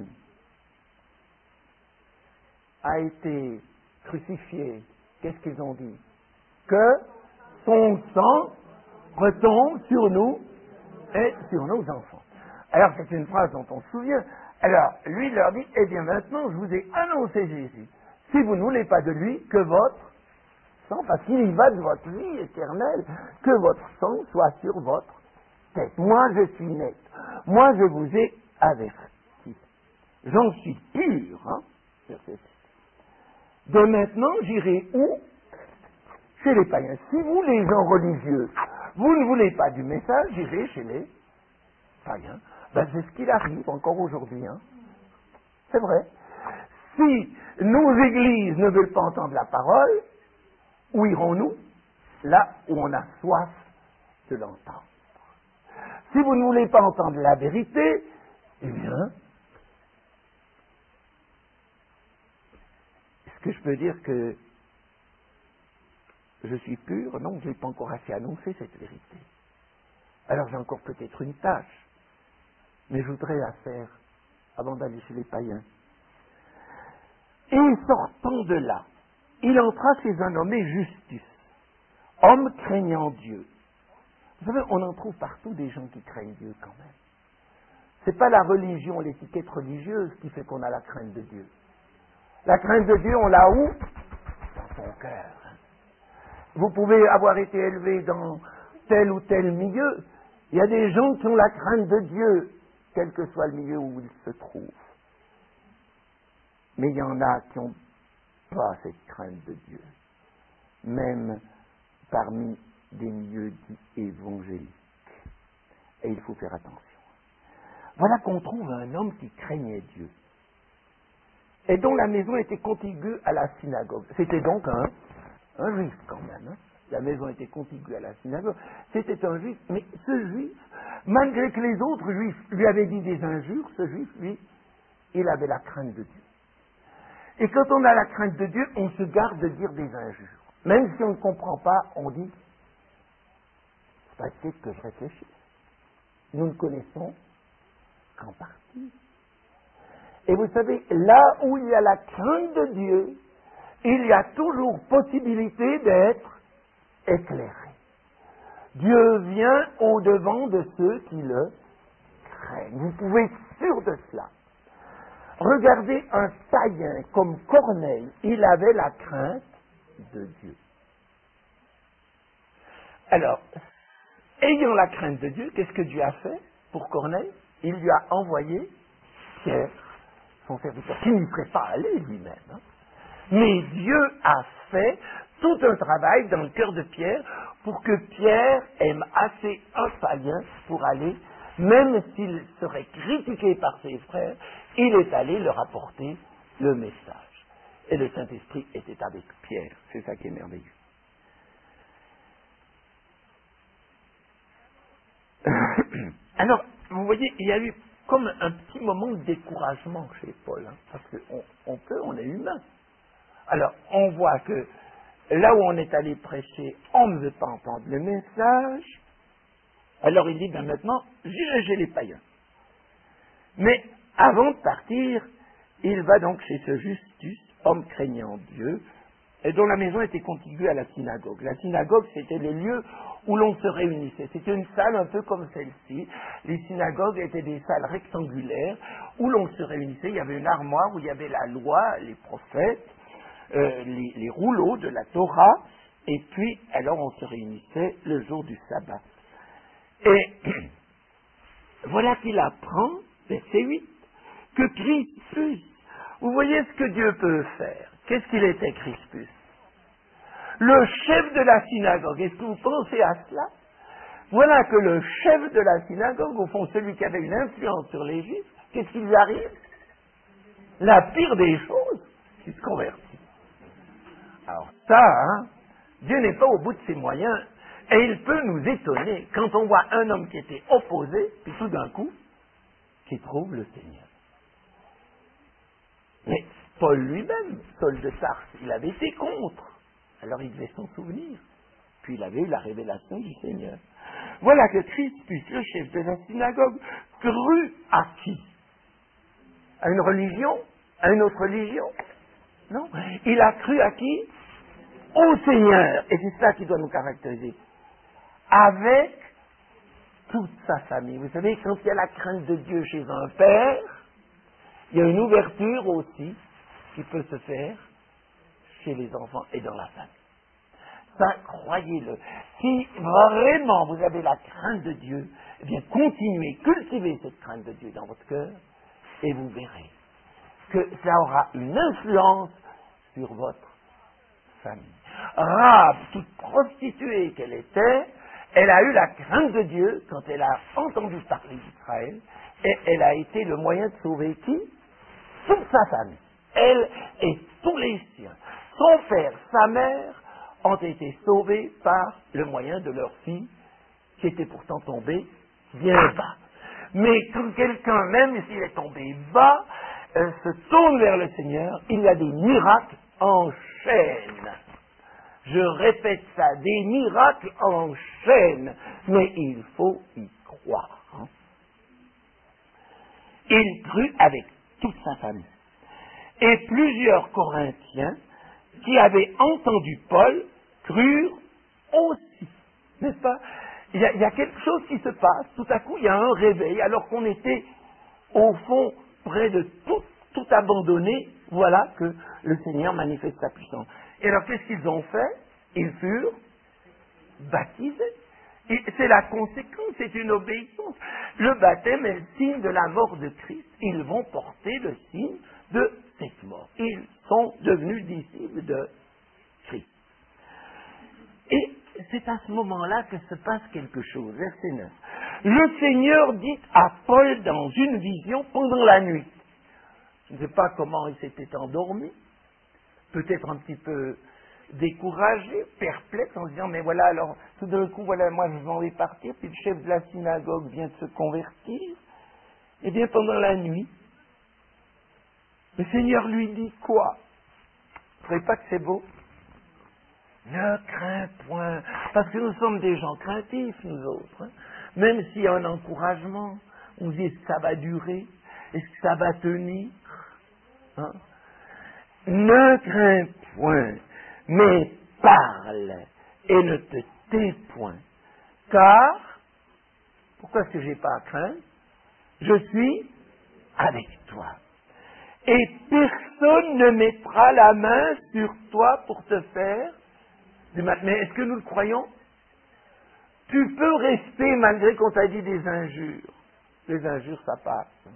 a été crucifié, qu'est-ce qu'ils ont dit? Que son sang retombe sur nous et sur nos enfants. Alors, c'est une phrase dont on se souvient. Alors, lui leur dit, eh bien maintenant, je vous ai annoncé Jésus. Si vous ne voulez pas de lui, que votre sang, parce qu'il y va de votre vie éternelle, que votre sang soit sur votre tête. Moi, je suis net. Moi, je vous ai averti. J'en suis pur, hein, verset six. De maintenant, j'irai où? Chez les païens. Si vous, les gens religieux, vous ne voulez pas du message, j'irai chez les païens. Ben, c'est ce qu'il arrive encore aujourd'hui. Hein. C'est vrai. Si nos églises ne veulent pas entendre la parole, où irons-nous? Là où on a soif de l'entendre. Si vous ne voulez pas entendre la vérité, eh bien, est-ce que je peux dire que je suis pur? Non, je n'ai pas encore assez annoncé cette vérité. Alors j'ai encore peut-être une tâche, mais je voudrais la faire avant d'aller chez les païens. Et sortant de là, il entra chez un nommé Justus, homme craignant Dieu. Vous savez, on en trouve partout des gens qui craignent Dieu quand même. C'est pas la religion, l'étiquette religieuse qui fait qu'on a la crainte de Dieu. La crainte de Dieu, on l'a où? Dans son cœur. Vous pouvez avoir été élevé dans tel ou tel milieu. Il y a des gens qui ont la crainte de Dieu, quel que soit le milieu où ils se trouvent. Mais il y en a qui n'ont pas cette crainte de Dieu, même parmi des milieux dits évangéliques. Et il faut faire attention. Voilà qu'on trouve un homme qui craignait Dieu. et dont la maison était contiguë à la synagogue. C'était donc un, un juif quand même. Hein. La maison était contiguë à la synagogue. C'était un juif, mais ce juif, malgré que les autres juifs lui avaient dit des injures, ce juif, lui, il avait la crainte de Dieu. Et quand on a la crainte de Dieu, on se garde de dire des injures. Même si on ne comprend pas, on dit, c'est pas peut-être que je réfléchis. Nous ne connaissons qu'en partie. Et vous savez, là où il y a la crainte de Dieu, il y a toujours possibilité d'être éclairé. Dieu vient au-devant de ceux qui le craignent. Vous pouvez être sûr de cela. Regardez un païen comme Corneille, il avait la crainte de Dieu. Alors, ayant la crainte de Dieu, qu'est-ce que Dieu a fait pour Corneille? Il lui a envoyé Pierre, son serviteur, qui n'y serait pas allé lui-même. Hein. Mais Dieu a fait tout un travail dans le cœur de Pierre pour que Pierre aime assez un païen pour aller, même s'il serait critiqué par ses frères, il est allé leur apporter le message. Et le Saint-Esprit était avec Pierre. C'est ça qui est merveilleux. Alors, vous voyez, il y a eu comme un petit moment de découragement chez Paul, hein, parce qu'on on peut, on est humain. Alors, on voit que là où on est allé prêcher, on ne veut pas entendre le message. Alors il dit, ben maintenant, j'irai chez les païens. Mais avant de partir, il va donc chez ce Justus, homme craignant Dieu, et dont la maison était contiguë à la synagogue. La synagogue, c'était le lieu où l'on se réunissait. C'était une salle un peu comme celle-ci. Les synagogues étaient des salles rectangulaires où l'on se réunissait. Il y avait une armoire où il y avait la loi, les prophètes, euh, les, les rouleaux de la Torah, et puis, alors on se réunissait le jour du sabbat. Et voilà qu'il apprend, verset huit, que Crispus, vous voyez ce que Dieu peut faire. Qu'est-ce qu'il était, Crispus? Le chef de la synagogue. Est-ce que vous pensez à cela? Voilà que le chef de la synagogue, au fond, celui qui avait une influence sur les Juifs, qu'est-ce qui lui arrive? La pire des choses, il se convertit. Alors ça, hein, Dieu n'est pas au bout de ses moyens, et il peut nous étonner quand on voit un homme qui était opposé, puis tout d'un coup, qui trouve le Seigneur. Mais Paul lui-même, Saul de Tarse, il avait été contre. Alors il devait s'en souvenir. Puis il avait eu la révélation du Seigneur. Voilà que Crispus, le chef de la synagogue, crut à qui? À une religion? À une autre religion? Non. Il a cru à qui? Au Seigneur. Et c'est ça qui doit nous caractériser. Avec toute sa famille. Vous savez, quand il y a la crainte de Dieu chez un père, il y a une ouverture aussi qui peut se faire chez les enfants et dans la famille. Ça, croyez-le. Si vraiment vous avez la crainte de Dieu, eh bien, continuez, cultivez cette crainte de Dieu dans votre cœur, et vous verrez que ça aura une influence sur votre famille. Rahab, toute prostituée qu'elle était, elle a eu la crainte de Dieu quand elle a entendu parler d'Israël, et elle a été le moyen de sauver qui? Toute sa famille. Elle et tous les siens. Son père, sa mère, ont été sauvés par le moyen de leur fille, qui était pourtant tombée bien bas. Mais quand quelqu'un, même s'il est tombé bas, euh, se tourne vers le Seigneur, il y a des miracles en chaîne. Je répète ça, des miracles en chaîne. Mais il faut y croire. Hein. Il crut avec toute sa famille. Et plusieurs Corinthiens qui avaient entendu Paul crurent aussi. N'est-ce pas? Il y, a, il y a quelque chose qui se passe. Tout à coup, il y a un réveil, alors qu'on était, au fond, près de tout, tout abandonner. Voilà que le Seigneur manifeste sa puissance. Et alors, qu'est-ce qu'ils ont fait? Ils furent baptisés. Et c'est la conséquence, c'est une obéissance. Le baptême est le signe de la mort de Christ. Ils vont porter le signe de cette mort. Ils sont devenus disciples de Christ. Et c'est à ce moment-là que se passe quelque chose. Verset neuf. Le Seigneur dit à Paul dans une vision pendant la nuit. Je ne sais pas comment il s'était endormi, peut-être un petit peu découragé, perplexe, en se disant, mais voilà, alors, tout d'un coup, voilà, moi je m'en vais partir, puis le chef de la synagogue vient de se convertir. Eh bien, pendant la nuit, le Seigneur lui dit quoi? Vous ne trouvez pas que c'est beau? Ne crains point, parce que nous sommes des gens craintifs, nous autres. Hein. Même s'il y a un encouragement, on se dit, est-ce que ça va durer? Est-ce que ça va tenir? Hein? Ne crains point, mais parle et ne te tais point. Car, pourquoi est-ce que je n'ai pas à craindre? Je suis avec toi. Et personne ne mettra la main sur toi pour te faire du mal. Mais est-ce que nous le croyons? Tu peux rester malgré qu'on t'a dit des injures. Les injures, ça passe.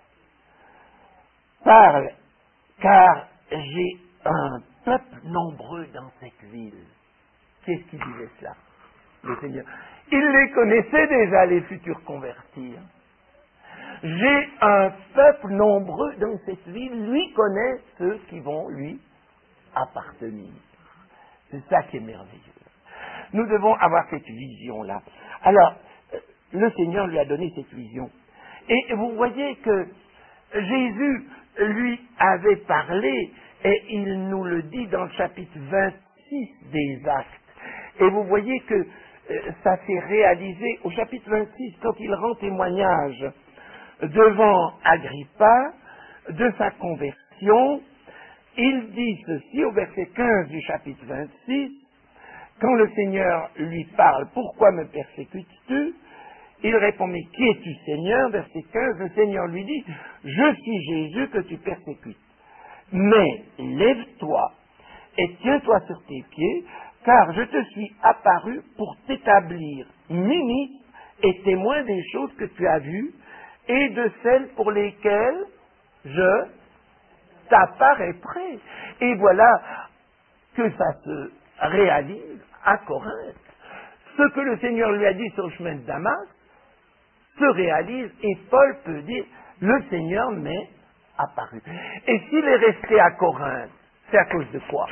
Parle, car j'ai un peuple nombreux dans cette ville. Qu'est-ce qui disait cela, le Seigneur? Il les connaissait déjà, les futurs convertis. J'ai un peuple nombreux dans cette ville. Lui connaît ceux qui vont lui appartenir. C'est ça qui est merveilleux. Nous devons avoir cette vision-là. Alors, le Seigneur lui a donné cette vision. Et vous voyez que Jésus lui avait parlé, et il nous le dit dans le chapitre vingt-six des Actes. Et vous voyez que euh, ça s'est réalisé au chapitre vingt-six, quand il rend témoignage devant Agrippa de sa conversion. Il dit ceci au verset quinze du chapitre vingt-six, quand le Seigneur lui parle, pourquoi me persécutes-tu? Il répond, mais qui es-tu, Seigneur? Verset quinze, le Seigneur lui dit, je suis Jésus que tu persécutes. Mais lève-toi et tiens-toi sur tes pieds, car je te suis apparu pour t'établir ministre et témoin des choses que tu as vues et de celles pour lesquelles je t'apparaîtrai. Et voilà que ça se réalise à Corinthe. Ce que le Seigneur lui a dit sur le chemin de Damas se réalise, et Paul peut dire, le Seigneur m'est apparu. Et s'il est resté à Corinthe, c'est à cause de quoi?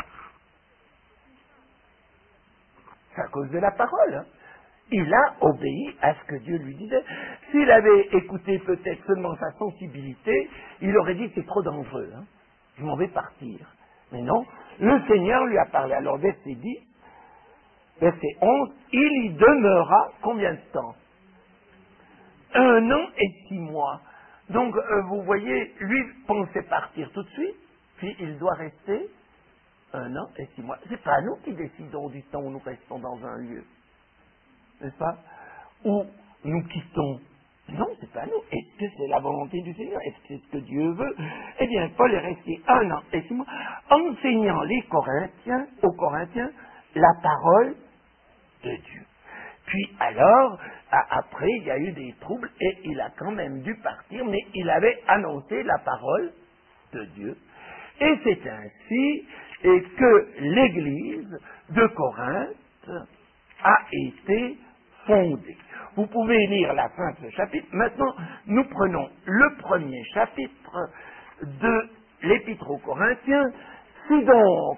C'est à cause de la parole. Hein. Il a obéi à ce que Dieu lui disait. S'il avait écouté peut-être seulement sa sensibilité, il aurait dit c'est trop dangereux, hein. Je m'en vais partir. Mais non, le Seigneur lui a parlé. Alors verset dix, verset onze, il y demeura combien de temps? Un an et six mois. Donc euh, vous voyez, lui pensait partir tout de suite, puis il doit rester un an et six mois. C'est pas nous qui décidons du temps où nous restons dans un lieu. N'est-ce pas? Ou nous quittons. Non, c'est pas nous. Est-ce que c'est la volonté du Seigneur? Est-ce que c'est ce que Dieu veut? Eh bien, Paul est resté un an et six mois enseignant les Corinthiens, aux Corinthiens, la parole de Dieu. Puis alors, à, après, il y a eu des troubles et il a quand même dû partir, mais il avait annoncé la parole de Dieu. Et c'est ainsi et que l'Église de Corinthe a été fondée. Vous pouvez lire la fin de ce chapitre. Maintenant, nous prenons le premier chapitre de l'Épître aux Corinthiens. Si donc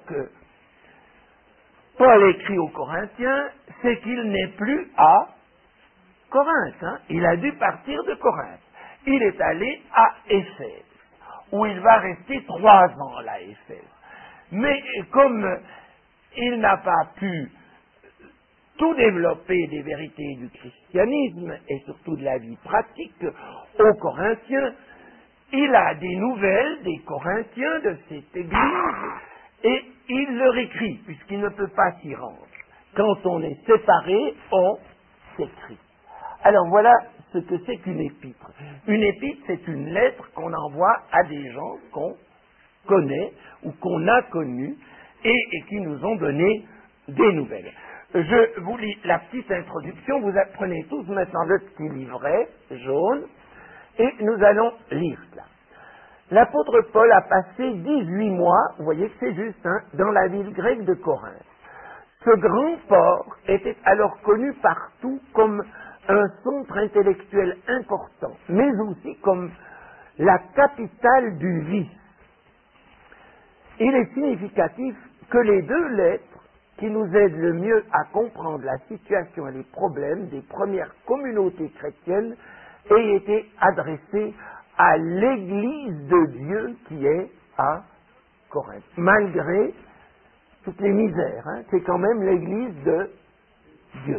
Paul écrit aux Corinthiens, c'est qu'il n'est plus à Corinthe. Hein. Il a dû partir de Corinthe. Il est allé à Éphèse, où il va rester trois ans là à Éphèse. Mais comme il n'a pas pu tout développer des vérités du christianisme et surtout de la vie pratique aux Corinthiens, il a des nouvelles des Corinthiens de cette église et il leur écrit, puisqu'il ne peut pas s'y rendre. Quand on est séparé, on s'écrit. Alors voilà ce que c'est qu'une épître. Une épître, c'est une lettre qu'on envoie à des gens qu'on connaît ou qu'on a connus et, et qui nous ont donné des nouvelles. Je vous lis la petite introduction, vous apprenez tous maintenant le petit livret jaune, et nous allons lire cela. L'apôtre Paul a passé dix-huit mois, vous voyez que c'est juste, hein, dans la ville grecque de Corinthe. Ce grand port était alors connu partout comme un centre intellectuel important, mais aussi comme la capitale du vice. Il est significatif que les deux lettres qui nous aident le mieux à comprendre la situation et les problèmes des premières communautés chrétiennes aient été adressées à l'Église de Dieu qui est à Corinthe. Malgré toutes les misères, hein, c'est quand même l'Église de Dieu.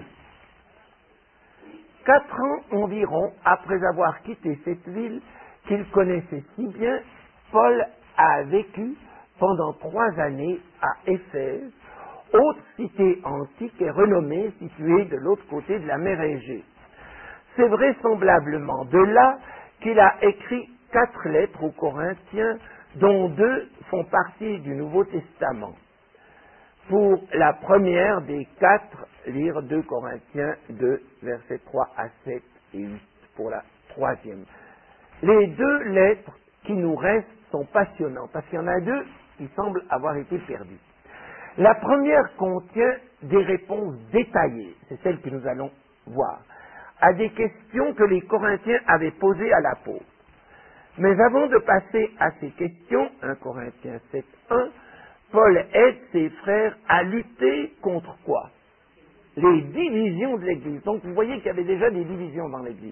Quatre ans environ après avoir quitté cette ville qu'il connaissait si bien, Paul a vécu pendant trois années à Éphèse, autre cité antique et renommée située de l'autre côté de la mer Égée. C'est vraisemblablement de là qu'il a écrit quatre lettres aux Corinthiens, dont deux font partie du Nouveau Testament. Pour la première des quatre, lire deux Corinthiens deux, versets trois à sept et huit, pour la troisième. Les deux lettres qui nous restent sont passionnantes, parce qu'il y en a deux qui semblent avoir été perdues. La première contient des réponses détaillées, c'est celle que nous allons voir, à des questions que les Corinthiens avaient posées à l'apôtre. Mais avant de passer à ces questions, un Corinthiens sept, un, Paul aide ses frères à lutter contre quoi? Les divisions de l'Église. Donc vous voyez qu'il y avait déjà des divisions dans l'Église.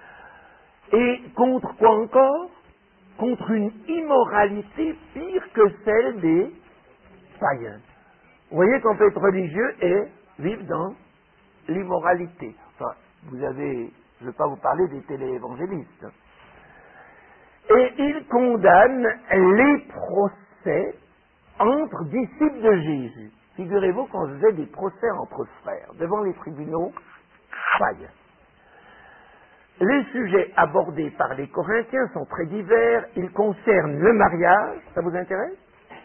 Et contre quoi encore? Contre une immoralité pire que celle des païens. Vous voyez qu'on peut être religieux et vivre dans l'immoralité. Enfin, vous avez, je ne vais pas vous parler des téléévangélistes. Et il condamne les procès entre disciples de Jésus. Figurez-vous qu'on faisait des procès entre frères devant les tribunaux païens. Les sujets abordés par les Corinthiens sont très divers. Ils concernent le mariage, ça vous intéresse?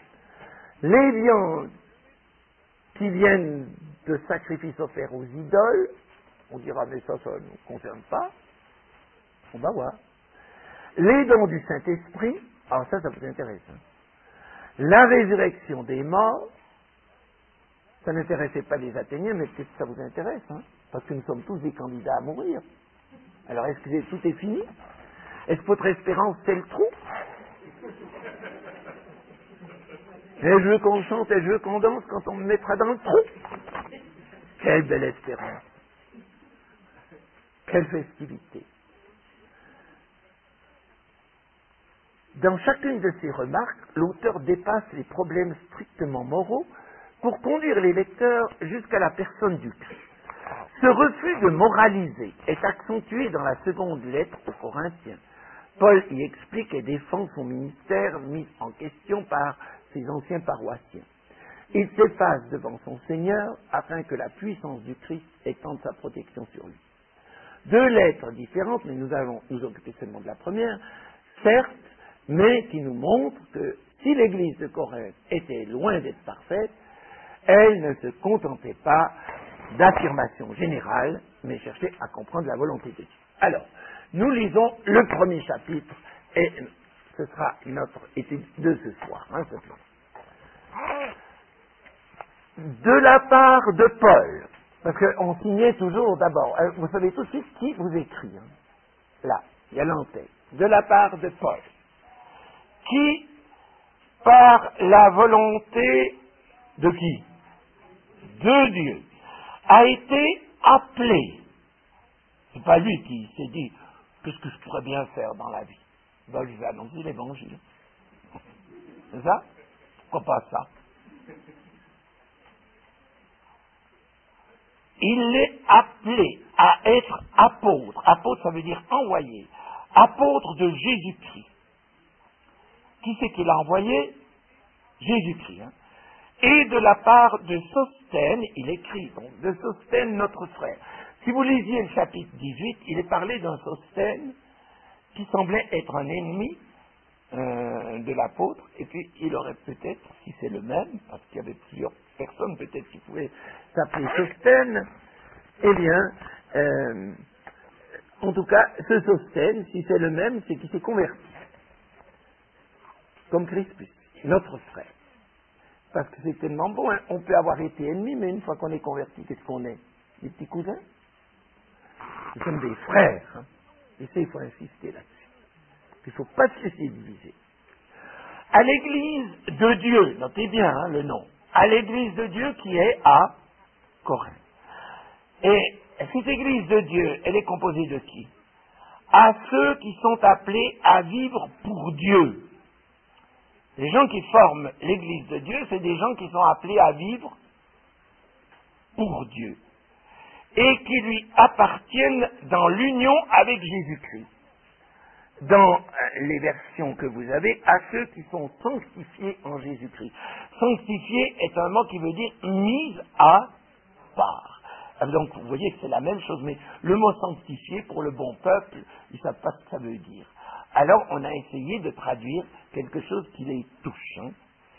Les viandes qui viennent de sacrifices offerts aux idoles. On dira, mais ça, ça ne nous concerne pas. On va voir. Les dons du Saint-Esprit. Alors ça, ça vous intéresse. Hein? La résurrection des morts. Ça n'intéressait pas les Athéniens, mais peut-être que ça vous intéresse. Hein? Parce que nous sommes tous des candidats à mourir. Alors, est-ce que tout est fini? Est-ce que votre espérance, c'est le trou? Et je veux qu'on chante et je veux qu'on danse quand on me mettra dans le trou. Quelle belle espérance. Quelle festivité. Dans chacune de ces remarques, l'auteur dépasse les problèmes strictement moraux pour conduire les lecteurs jusqu'à la personne du Christ. Ce refus de moraliser est accentué dans la seconde lettre aux Corinthiens. Paul y explique et défend son ministère mis en question par ses anciens paroissiens. Il s'efface devant son Seigneur afin que la puissance du Christ étende sa protection sur lui. Deux lettres différentes, mais nous allons nous occuper seulement de la première, certes, mais qui nous montrent que si l'Église de Corinthe était loin d'être parfaite, elle ne se contentait pas d'affirmation générale, mais cherchait à comprendre la volonté de Dieu. Alors, nous lisons le premier chapitre, et ce sera notre étude de ce soir, hein, ce plan. De la part de Paul, parce qu'on signait toujours d'abord, vous savez tout de suite qui vous écrit, hein. Là, il y a l'entête. De la part de Paul, qui, par la volonté de qui? De Dieu, a été appelé. C'est pas lui qui s'est dit, qu'est-ce que je pourrais bien faire dans la vie? Ben, je vais annoncer l'évangile. C'est ça? Pourquoi pas ça? Il est appelé à être apôtre. Apôtre, ça veut dire envoyé. Apôtre de Jésus-Christ. Qui c'est qui l'a envoyé? Jésus-Christ. Hein? Et de la part de Sosthène, il écrit, donc, de Sosthène, notre frère. Si vous lisiez le chapitre dix-huit, il est parlé d'un Sosthène qui semblait être un ennemi euh, de l'apôtre, et puis il aurait peut-être, si c'est le même, parce qu'il y avait plusieurs personnes peut-être qui pouvaient s'appeler Sosthène, eh bien, euh, en tout cas, ce Sosthène, si c'est le même, c'est qu'il s'est converti. Comme Crispus, notre frère. Parce que c'est tellement bon, hein. On peut avoir été ennemis, mais une fois qu'on est converti, qu'est-ce qu'on est? Des petits cousins? Nous sommes des frères. Hein. Et ça, il faut insister là-dessus. Il ne faut pas se laisser diviser. À l'église de Dieu, notez bien hein, le nom, à l'église de Dieu qui est à Corinthe. Et cette église de Dieu, elle est composée de qui? À ceux qui sont appelés à vivre pour Dieu. Les gens qui forment l'église de Dieu, c'est des gens qui sont appelés à vivre pour Dieu et qui lui appartiennent dans l'union avec Jésus-Christ. Dans les versions que vous avez, à ceux qui sont sanctifiés en Jésus-Christ. Sanctifié est un mot qui veut dire mise à part. Donc vous voyez que c'est la même chose, mais le mot sanctifié pour le bon peuple, ils ne savent pas ce que ça veut dire. Alors on a essayé de traduire quelque chose qui les touche. Hein.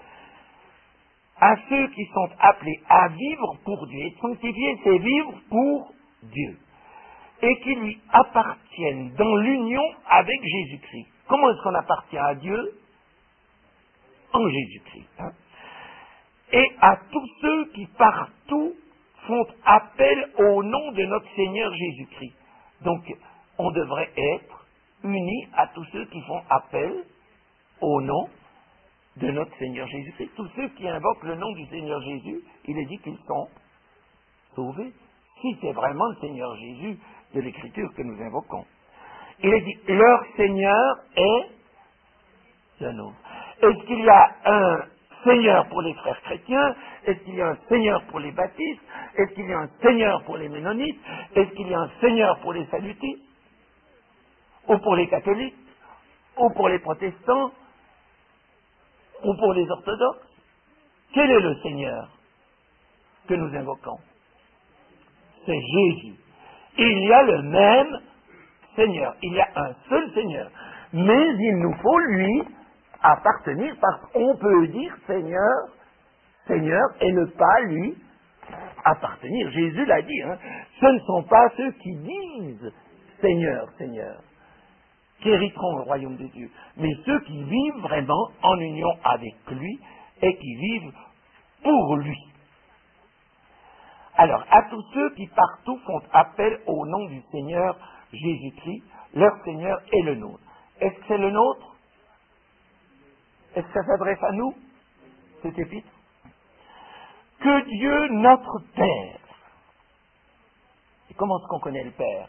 À ceux qui sont appelés à vivre pour Dieu. Et sanctifier, c'est vivre pour Dieu. Et qui lui appartiennent dans l'union avec Jésus-Christ. Comment est-ce qu'on appartient à Dieu? En Jésus-Christ. Hein. Et à tous ceux qui partout font appel au nom de notre Seigneur Jésus-Christ. Donc, on devrait être unis à tous ceux qui font appel au nom de notre Seigneur Jésus-Christ. Tous ceux qui invoquent le nom du Seigneur Jésus, il est dit qu'ils sont sauvés. Si c'est vraiment le Seigneur Jésus de l'Écriture que nous invoquons. Il est dit, leur Seigneur est le nôtre. Est-ce qu'il y a un Seigneur pour les frères chrétiens? Est-ce qu'il y a un Seigneur pour les baptistes? Est-ce qu'il y a un Seigneur pour les ménonites? Est-ce qu'il y a un Seigneur pour les salutistes? Ou pour les catholiques? Ou pour les protestants? Ou pour les orthodoxes? Quel est le Seigneur que nous invoquons? C'est Jésus. Il y a le même Seigneur. Il y a un seul Seigneur. Mais il nous faut lui appartenir parce qu'on peut dire Seigneur, Seigneur et ne pas lui appartenir. Jésus l'a dit, hein, ce ne sont pas ceux qui disent Seigneur, Seigneur, qui hériteront le royaume de Dieu, mais ceux qui vivent vraiment en union avec lui et qui vivent pour lui. Alors, à tous ceux qui partout font appel au nom du Seigneur Jésus-Christ, leur Seigneur est le nôtre. Est-ce que c'est le nôtre? Est-ce que ça s'adresse à nous, cet épître? Que Dieu, notre Père, et comment est-ce qu'on connaît le Père?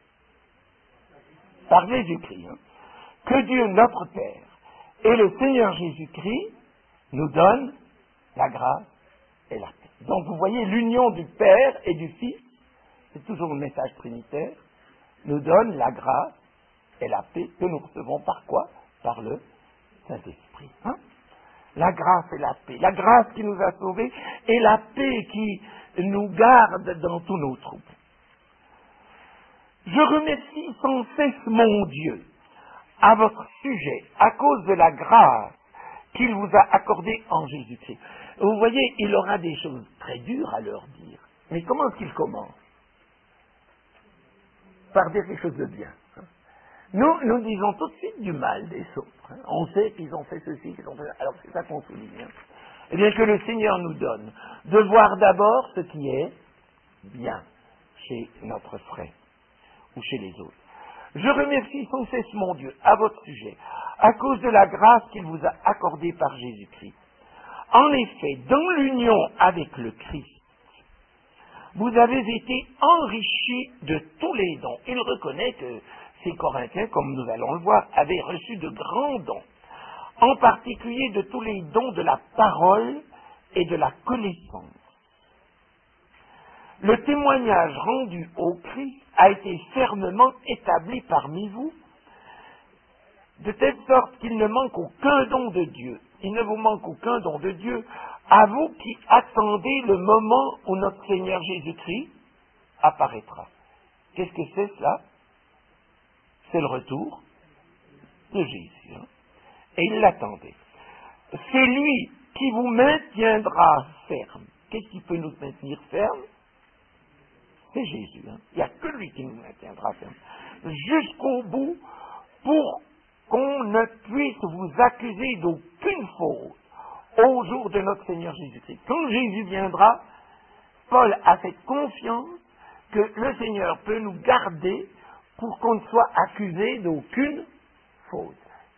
Par Jésus-Christ. Hein? Que Dieu, notre Père, et le Seigneur Jésus-Christ nous donnent la grâce et la paix. Donc vous voyez, l'union du Père et du Fils, c'est toujours le message trinitaire, nous donne la grâce et la paix que nous recevons par quoi? Par le Saint-Esprit. Hein? La grâce et la paix. La grâce qui nous a sauvés et la paix qui nous garde dans tous nos troubles. Je remercie sans cesse mon Dieu à votre sujet à cause de la grâce qu'il vous a accordée en Jésus-Christ. Vous voyez, il aura des choses très dures à leur dire. Mais comment est-ce qu'il commence? Par dire quelque chose de bien. Nous, nous disons tout de suite du mal des autres. Hein. On sait qu'ils ont fait ceci, qu'ils ont fait ça. Alors c'est ça qu'on souligne. Hein. Eh bien que le Seigneur nous donne de voir d'abord ce qui est bien chez notre frère ou chez les autres. Je remercie sans cesse mon Dieu à votre sujet à cause de la grâce qu'il vous a accordée par Jésus-Christ. En effet, dans l'union avec le Christ, vous avez été enrichis de tous les dons. Il reconnaît que ces Corinthiens, comme nous allons le voir, avaient reçu de grands dons, en particulier de tous les dons de la parole et de la connaissance. Le témoignage rendu au Christ a été fermement établi parmi vous, de telle sorte qu'il ne manque aucun don de Dieu. Il ne vous manque aucun don de Dieu, à vous qui attendez le moment où notre Seigneur Jésus-Christ apparaîtra. Qu'est-ce que c'est cela? C'est le retour de Jésus. Hein? Et il l'attendait. C'est lui qui vous maintiendra ferme. Qu'est-ce qui peut nous maintenir ferme? C'est Jésus. Hein? Il n'y a que lui qui nous maintiendra ferme. Jusqu'au bout, pour qu'on ne puisse vous accuser d'aucune faute au jour de notre Seigneur Jésus-Christ. Quand Jésus viendra, Paul a cette confiance que le Seigneur peut nous garder pour qu'on ne soit accusé d'aucune faute.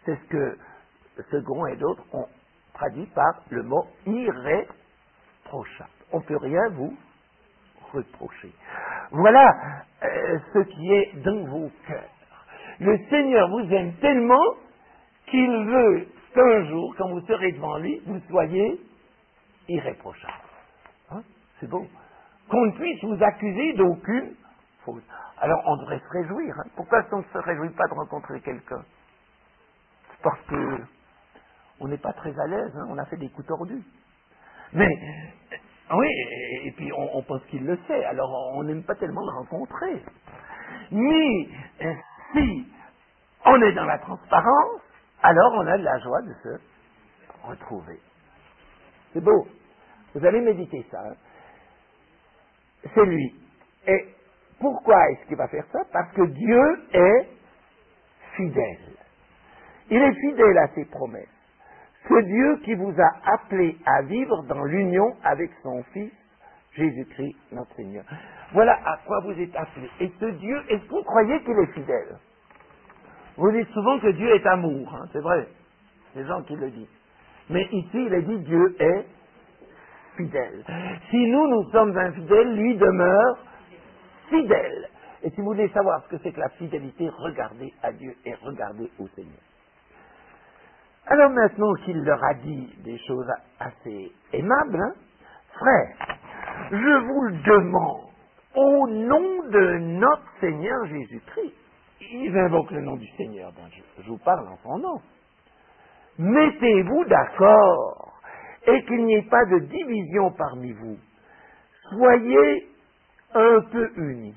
C'est ce que Second et d'autres ont traduit par le mot irréprochable. On ne peut rien vous reprocher. Voilà euh, ce qui est dans vos cœurs. Le Seigneur vous aime tellement qu'il veut qu'un jour, quand vous serez devant lui, vous soyez irréprochable. Hein? C'est beau. Qu'on ne puisse vous accuser d'aucune faute. Alors on devrait se réjouir. Hein? Pourquoi est-ce qu'on ne se réjouit pas de rencontrer quelqu'un? Parce que on n'est pas très à l'aise, hein? On a fait des coups tordus. Mais, oui, et puis on, on pense qu'il le sait, alors on n'aime pas tellement le rencontrer. Mais si on est dans la transparence, alors on a de la joie de se retrouver. C'est beau. Vous allez méditer ça. Hein? C'est lui. Et pourquoi est-ce qu'il va faire ça? Parce que Dieu est fidèle. Il est fidèle à ses promesses. Ce Dieu qui vous a appelé à vivre dans l'union avec son Fils, Jésus-Christ, notre Seigneur. Voilà à quoi vous êtes appelés. Et ce Dieu, est-ce que vous croyez qu'il est fidèle? Vous dites souvent que Dieu est amour, hein, c'est vrai. C'est gens qui le disent. Mais ici, il est dit Dieu est fidèle. Si nous, nous sommes infidèles, lui demeure fidèle. Et si vous voulez savoir ce que c'est que la fidélité, regardez à Dieu et regardez au Seigneur. Alors maintenant qu'il leur a dit des choses assez aimables, hein, frères, je vous le demande, au nom de notre Seigneur Jésus-Christ, ils invoquent le nom du Seigneur, ben je, je vous parle en son nom, mettez-vous d'accord et qu'il n'y ait pas de division parmi vous. Soyez un peu unis.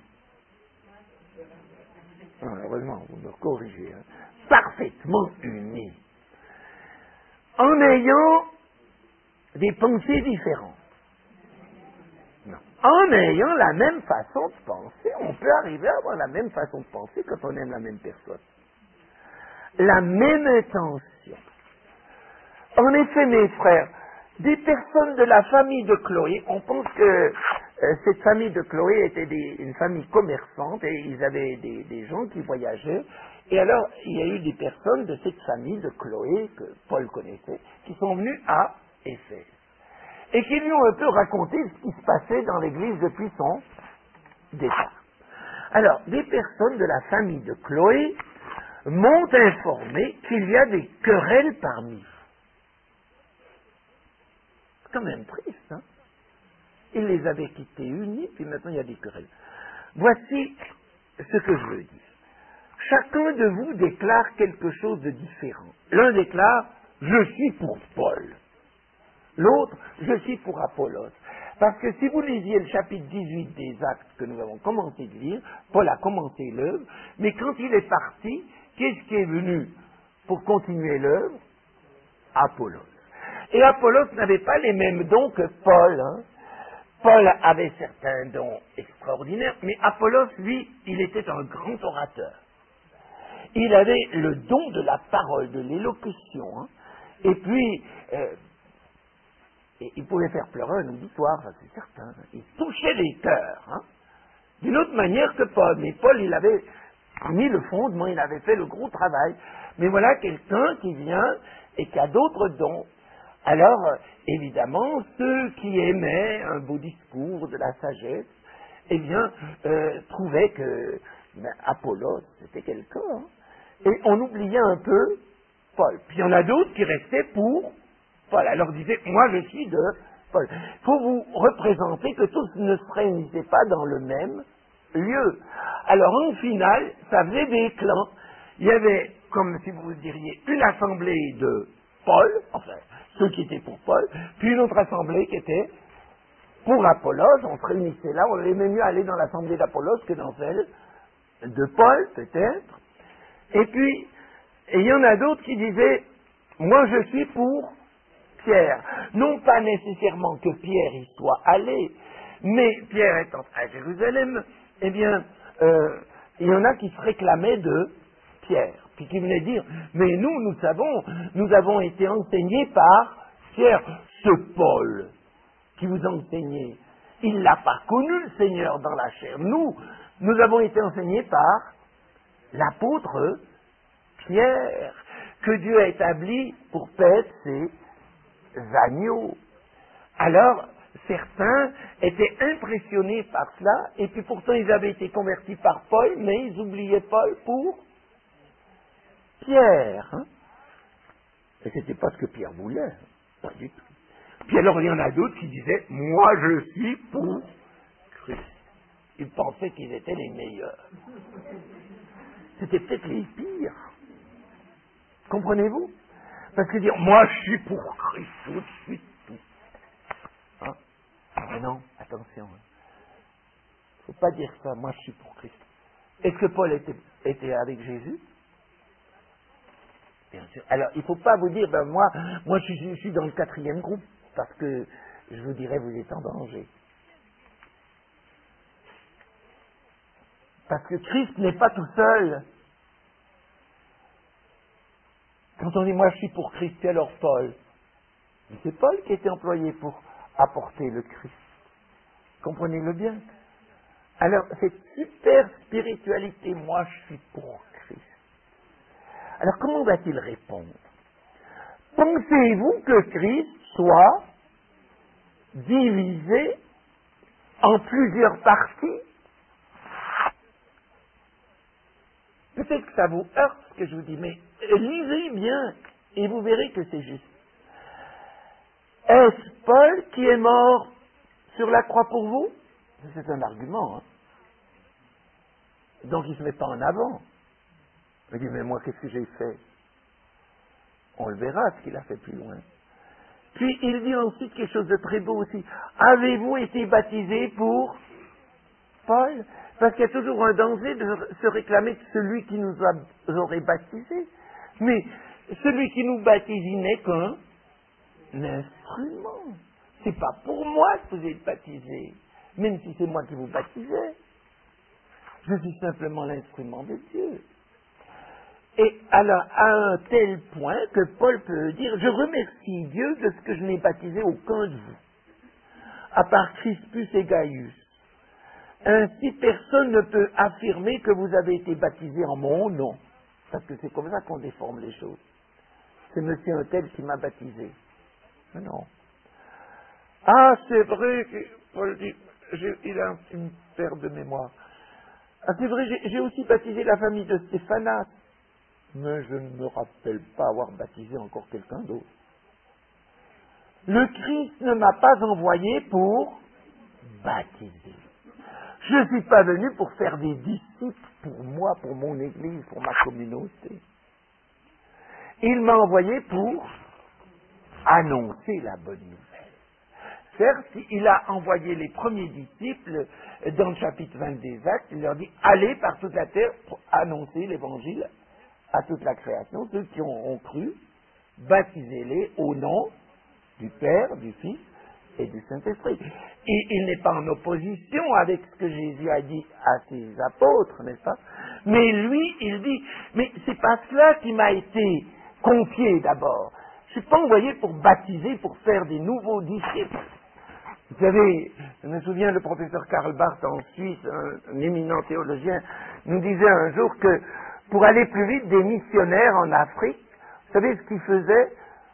Ah, heureusement, vous me corrigez. Hein. Parfaitement unis. En ayant des pensées différentes. Non. En ayant la même façon de penser, on peut arriver à avoir la même façon de penser quand on aime la même personne. La même intention. En effet, mes frères, des personnes de la famille de Chloé, on pense que euh, cette famille de Chloé était des, une famille commerçante et ils avaient des, des gens qui voyageaient. Et alors, il y a eu des personnes de cette famille de Chloé, que Paul connaissait, qui sont venues à Éphèse. Et qui lui ont un peu raconté ce qui se passait dans l'église depuis son départ. Alors, des personnes de la famille de Chloé m'ont informé qu'il y a des querelles parmi vous. C'est quand même triste, hein? Il les avait quittés unis, puis maintenant il y a des querelles. Voici ce que je veux dire. Chacun de vous déclare quelque chose de différent. L'un déclare « Je suis pour Paul ». L'autre « Je suis pour Apollos ». Parce que si vous lisiez le chapitre dix-huit des Actes que nous avons commencé de lire, Paul a commencé l'œuvre, mais quand il est parti, qu'est-ce qui est venu pour continuer l'œuvre? Apollos. Et Apollos n'avait pas les mêmes dons que Paul. Hein. Paul avait certains dons extraordinaires, mais Apollos, lui, il était un grand orateur. Il avait le don de la parole, de l'élocution. Hein. Et puis, euh, et il pouvait faire pleurer un auditoire, ça c'est certain. Il touchait les cœurs. Hein. D'une autre manière que Paul. Mais Paul, il avait mis le fondement, il avait fait le gros travail. Mais voilà quelqu'un qui vient et qui a d'autres dons. Alors, évidemment, ceux qui aimaient un beau discours, de la sagesse, eh bien, euh, trouvaient que ben, Apollos, c'était quelqu'un. Hein. Et on oubliait un peu Paul. Puis il y en a d'autres qui restaient pour Paul. Alors disaient, moi je suis de Paul. Il faut vous représenter que tous ne se réunissaient pas dans le même lieu. Alors en final, ça faisait des clans. Il y avait, comme si vous diriez, une assemblée de Paul, enfin, ceux qui étaient pour Paul, puis une autre assemblée qui était pour Apollos. On se réunissait là, on aimait mieux aller dans l'assemblée d'Apollos que dans celle de Paul, peut-être. Et puis, il y en a d'autres qui disaient, moi je suis pour Pierre. Non pas nécessairement que Pierre y soit allé, mais Pierre étant à Jérusalem, eh bien, euh, il y en a qui se réclamaient de Pierre, puis qui venaient dire, mais nous, nous savons, nous avons été enseignés par Pierre, ce Paul qui vous enseignait. Il n'a pas connu le Seigneur dans la chair. Nous, nous avons été enseignés par l'apôtre Pierre. que Dieu a établi pour paître ses agneaux. Alors, certains étaient impressionnés par cela, et puis pourtant ils avaient été convertis par Paul, mais ils oubliaient Paul pour Pierre. Hein? Et c'était pas ce que Pierre voulait, hein? Pas du tout. Puis alors il y en a d'autres qui disaient, moi je suis pour Christ. Ils pensaient qu'ils étaient les meilleurs. C'était peut-être les pires. Comprenez-vous? Parce que dire, moi je suis pour Christ, tout de suite, tout. Hein? Mais non, attention. Il ne faut pas dire ça, moi je suis pour Christ. Est-ce que Paul était, était avec Jésus? Bien sûr. Alors, il ne faut pas vous dire, ben moi, moi je, suis, je suis dans le quatrième groupe, parce que je vous dirais, vous êtes en danger. Parce que Christ n'est pas tout seul. Quand on dit, moi je suis pour Christ, c'est alors Paul. Mais c'est Paul qui était employé pour apporter le Christ. Comprenez-le bien. Alors, cette super spiritualité, moi je suis pour Christ. Alors, comment va-t-il répondre? Pensez-vous que Christ soit divisé en plusieurs parties? Peut-être que ça vous heurte ce que je vous dis, mais lisez bien et vous verrez que c'est juste. Est-ce Paul qui est mort sur la croix pour vous? C'est un argument. Hein? Donc il ne se met pas en avant. Il dit, mais moi, qu'est-ce que j'ai fait? On le verra, ce qu'il a fait plus loin. Puis, il dit ensuite quelque chose de très beau aussi. Avez-vous été baptisé pour Paul? Parce qu'il y a toujours un danger de se réclamer de celui qui nous a, aurait baptisé. Mais celui qui nous baptise, il n'est qu'un instrument. C'est pas pour moi que vous êtes baptisé, même si c'est moi qui vous baptisais. Je suis simplement l'instrument de Dieu. Et alors, à un tel point que Paul peut dire, je remercie Dieu de ce que je n'ai baptisé aucun de vous, à part Crispus et Gaius. Ainsi, personne ne peut affirmer que vous avez été baptisé en mon nom, parce que c'est comme ça qu'on déforme les choses. C'est monsieur un tel qui m'a baptisé. Mais non. Ah, c'est vrai que Paul dit, j'ai, il a une perte de mémoire. Ah, c'est vrai, j'ai, j'ai aussi baptisé la famille de Stéphanas. Mais je ne me rappelle pas avoir baptisé encore quelqu'un d'autre. Le Christ ne m'a pas envoyé pour baptiser. Je ne suis pas venu pour faire des disciples pour moi, pour mon Église, pour ma communauté. Il m'a envoyé pour annoncer la bonne nouvelle. Certes, il a envoyé les premiers disciples dans le chapitre vingt des Actes, il leur dit, allez par toute la terre pour annoncer l'Évangile à toute la création, ceux qui ont, ont cru, baptisez-les au nom du Père, du Fils et du Saint-Esprit. Et il n'est pas en opposition avec ce que Jésus a dit à ses apôtres, n'est-ce pas? Mais lui, il dit, mais c'est pas cela qui m'a été confié d'abord. Je suis pas envoyé pour baptiser, pour faire des nouveaux disciples. Vous savez, je me souviens, le professeur Karl Barth en Suisse, un, un éminent théologien, nous disait un jour que pour aller plus vite, des missionnaires en Afrique, vous savez ce qu'ils faisaient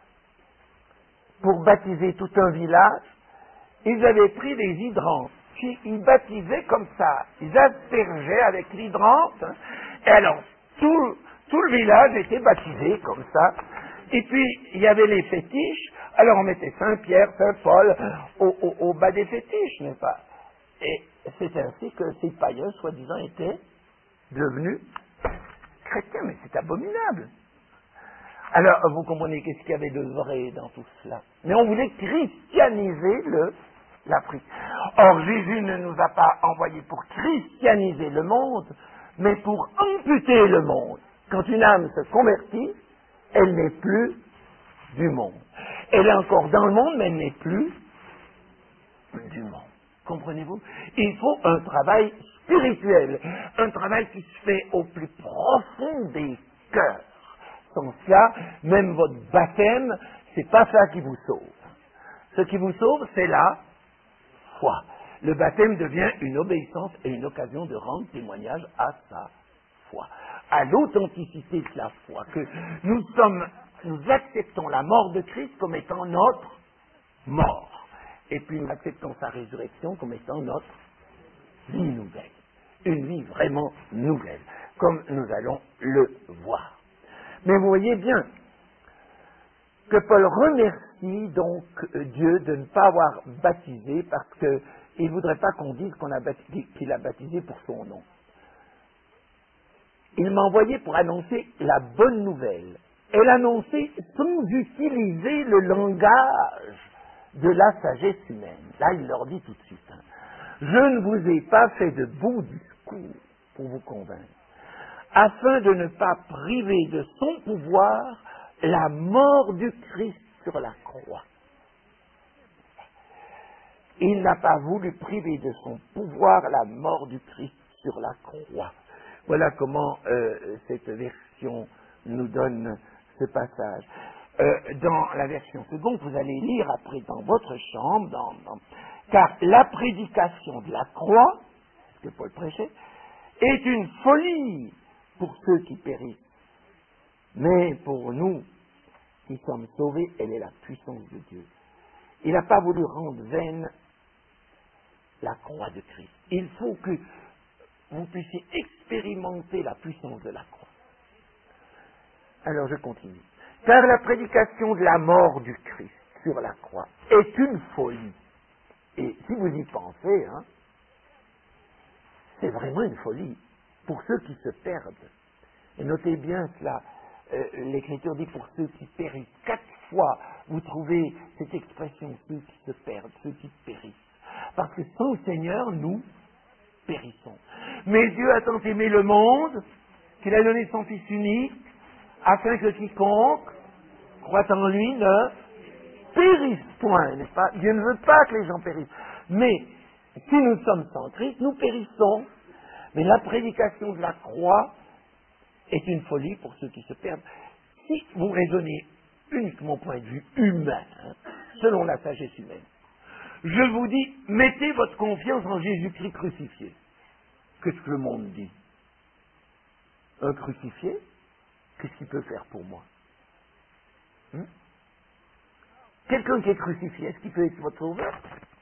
pour baptiser tout un village? Ils avaient pris des hydrantes, puis ils baptisaient comme ça. Ils aspergeaient avec l'hydrante, hein, et alors tout, tout le village était baptisé comme ça. Et puis, il y avait les fétiches, alors on mettait Saint-Pierre, Saint-Paul au, au, au bas des fétiches, n'est-ce pas? Et c'est ainsi que ces païens, soi-disant, étaient devenus chrétiens, mais c'est abominable. Alors, vous comprenez qu'est-ce qu'il y avait de vrai dans tout cela. Mais on voulait christianiser le, l'Afrique. Or, Jésus ne nous a pas envoyés pour christianiser le monde, mais pour amputer le monde. Quand une âme se convertit, elle n'est plus du monde. Elle est encore dans le monde, mais elle n'est plus du monde. Comprenez-vous? Il faut un travail spirituel, un travail qui se fait au plus profond des cœurs. Sans cela, même votre baptême, c'est pas ça qui vous sauve. Ce qui vous sauve, c'est la foi. Le baptême devient une obéissance et une occasion de rendre témoignage à sa foi. à l'authenticité de la foi, que nous sommes, nous acceptons la mort de Christ comme étant notre mort, et puis nous acceptons sa résurrection comme étant notre vie nouvelle, une vie vraiment nouvelle, comme nous allons le voir. Mais vous voyez bien que Paul remercie donc Dieu de ne pas avoir baptisé, parce qu'il ne voudrait pas qu'on dise qu'on a baptisé, qu'il a baptisé pour son nom. Il m'a envoyé pour annoncer la bonne nouvelle, et l'annoncer sans utiliser le langage de la sagesse humaine. Là, il leur dit tout de suite, hein, je ne vous ai pas fait de beaux discours pour vous convaincre, afin de ne pas priver de son pouvoir la mort du Christ sur la croix. Il n'a pas voulu priver de son pouvoir la mort du Christ sur la croix. Voilà comment euh, cette version nous donne ce passage. Euh, dans la version seconde, vous allez lire après dans votre chambre, dans, dans, car la prédication de la croix, ce que Paul prêchait, est une folie pour ceux qui périssent. Mais pour nous qui sommes sauvés, elle est la puissance de Dieu. Il n'a pas voulu rendre vaine la croix de Christ. Il faut que vous puissiez expérimenter la puissance de la croix. Alors je continue. Car la prédication de la mort du Christ sur la croix est une folie. Et si vous y pensez, hein, c'est vraiment une folie pour ceux qui se perdent. Et notez bien cela, euh, l'Écriture dit pour ceux qui périssent. Quatre fois, vous trouvez cette expression, ceux qui se perdent, ceux qui périssent. Parce que sans le Seigneur, nous périssons. Mais Dieu a tant aimé le monde qu'il a donné son Fils unique, afin que quiconque croit en lui ne périsse point, n'est-ce pas? Dieu ne veut pas que les gens périssent. Mais si nous sommes sans Christ, nous périssons. Mais la prédication de la croix est une folie pour ceux qui se perdent. Si vous raisonnez uniquement au point de vue humain, hein, selon la sagesse humaine, je vous dis, mettez votre confiance en Jésus-Christ crucifié. Qu'est-ce que le monde dit? Un crucifié? Qu'est-ce qu'il peut faire pour moi? hmm Quelqu'un qui est crucifié, est-ce qu'il peut être votre sauveur?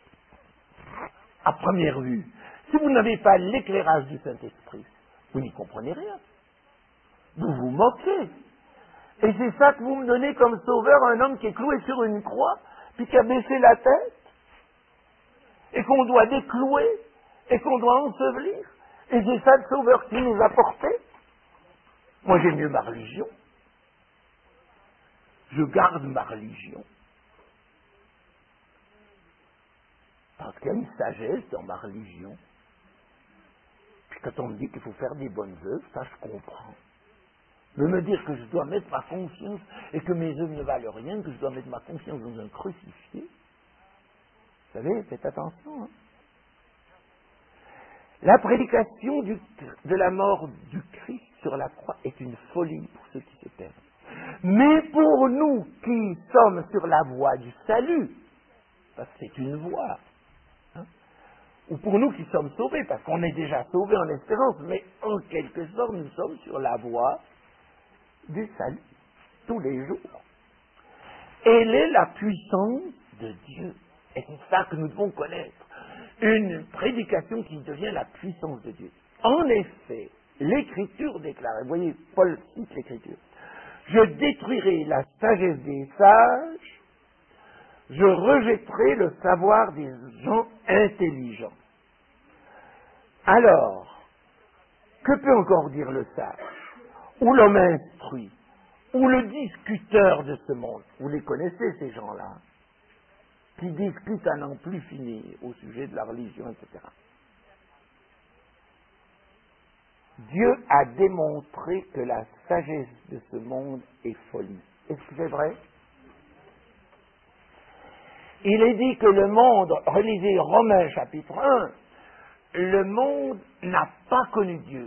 À première vue, si vous n'avez pas l'éclairage du Saint-Esprit, vous n'y comprenez rien. Vous vous moquez. Et c'est ça que vous me donnez comme sauveur, un homme qui est cloué sur une croix, puis qui a baissé la tête, et qu'on doit déclouer, et qu'on doit ensevelir. Et c'est ça le sauveur qui nous a portés. Moi, j'aime mieux ma religion. Je garde ma religion. Parce qu'il y a une sagesse dans ma religion. Puis quand on me dit qu'il faut faire des bonnes œuvres, ça je comprends. Mais me dire que je dois mettre ma confiance et que mes œuvres ne valent rien, que je dois mettre ma confiance dans un crucifié, vous savez, faites attention. Hein. La prédication du, de la mort du Christ sur la croix est une folie pour ceux qui se perdent. Mais pour nous qui sommes sur la voie du salut, parce que c'est une voie, hein, ou pour nous qui sommes sauvés, parce qu'on est déjà sauvés en espérance, mais en quelque sorte nous sommes sur la voie du salut, tous les jours. Elle est la puissance de Dieu. Et c'est ça que nous devons connaître. Une prédication qui devient la puissance de Dieu. En effet, l'Écriture déclare, vous voyez, Paul cite l'Écriture, je détruirai la sagesse des sages, je rejetterai le savoir des gens intelligents. Alors, que peut encore dire le sage, ou l'homme instruit, ou le discuteur de ce monde? Vous les connaissez, ces gens-là, qui discutent à n'en plus finir au sujet de la religion, et cetera. Dieu a démontré que la sagesse de ce monde est folie. Est-ce que c'est vrai? Il est dit que le monde, relisez Romains chapitre un, le monde n'a pas connu Dieu.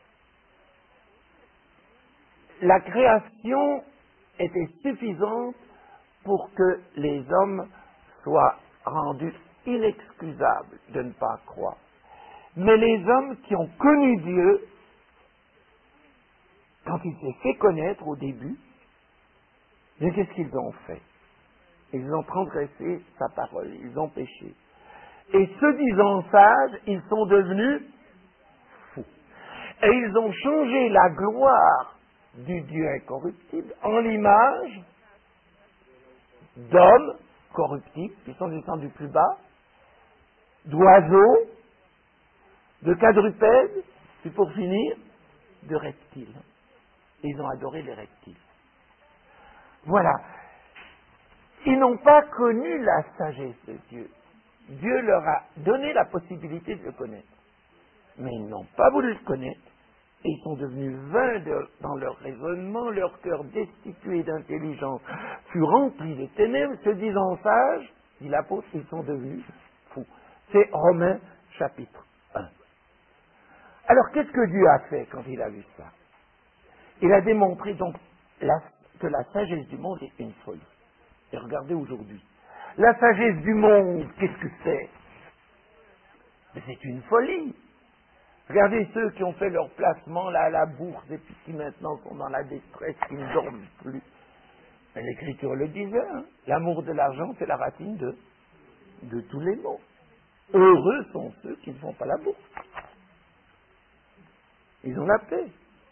La création était suffisante pour que les hommes soient rendus inexcusables de ne pas croire. Mais les hommes qui ont connu Dieu quand il s'est fait connaître au début, mais qu'est-ce qu'ils ont fait? Ils ont transgressé sa parole, ils ont péché. Et se disant sages, ils sont devenus fous. Et ils ont changé la gloire du Dieu incorruptible en l'image d'hommes corruptibles, qui sont descendus plus bas, d'oiseaux, de quadrupèdes, puis pour finir, de reptiles. Et ils ont adoré les reptiles. Voilà. Ils n'ont pas connu la sagesse de Dieu. Dieu leur a donné la possibilité de le connaître. Mais ils n'ont pas voulu le connaître. Et ils sont devenus vains de, dans leur raisonnement, leur cœur destitué d'intelligence fut rempli de ténèbres, se disant sages, dit l'apôtre, ils sont devenus fous. C'est Romains chapitre un. Alors qu'est-ce que Dieu a fait quand il a vu ça? Il a démontré donc la, que la sagesse du monde est une folie. Et regardez aujourd'hui. La sagesse du monde, qu'est-ce que c'est? Mais c'est une folie. Regardez ceux qui ont fait leur placement là à la bourse et puis qui maintenant sont dans la détresse, qui ne dorment plus. Mais l'Écriture le disait, hein, l'amour de l'argent, c'est la racine de, de tous les maux. Heureux sont ceux qui ne font pas la bourse. Ils ont la paix.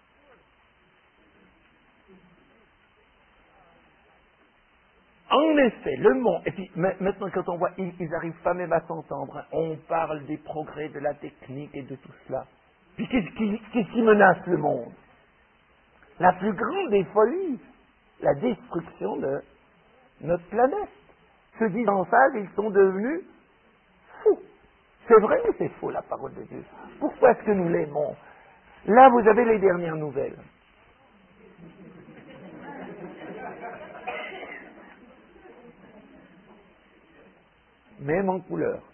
En effet, le monde, et puis maintenant quand on voit, ils n'arrivent pas même à s'entendre, hein. On parle des progrès de la technique et de tout cela. Puis qu'est-ce qui, qu'est-ce qui menace le monde? La plus grande des folies, la destruction de notre planète. Se disant sages, ils sont devenus fous. C'est vrai ou c'est faux la parole de Dieu? Pourquoi est-ce que nous l'aimons? Là, vous avez les dernières nouvelles. Même en couleur.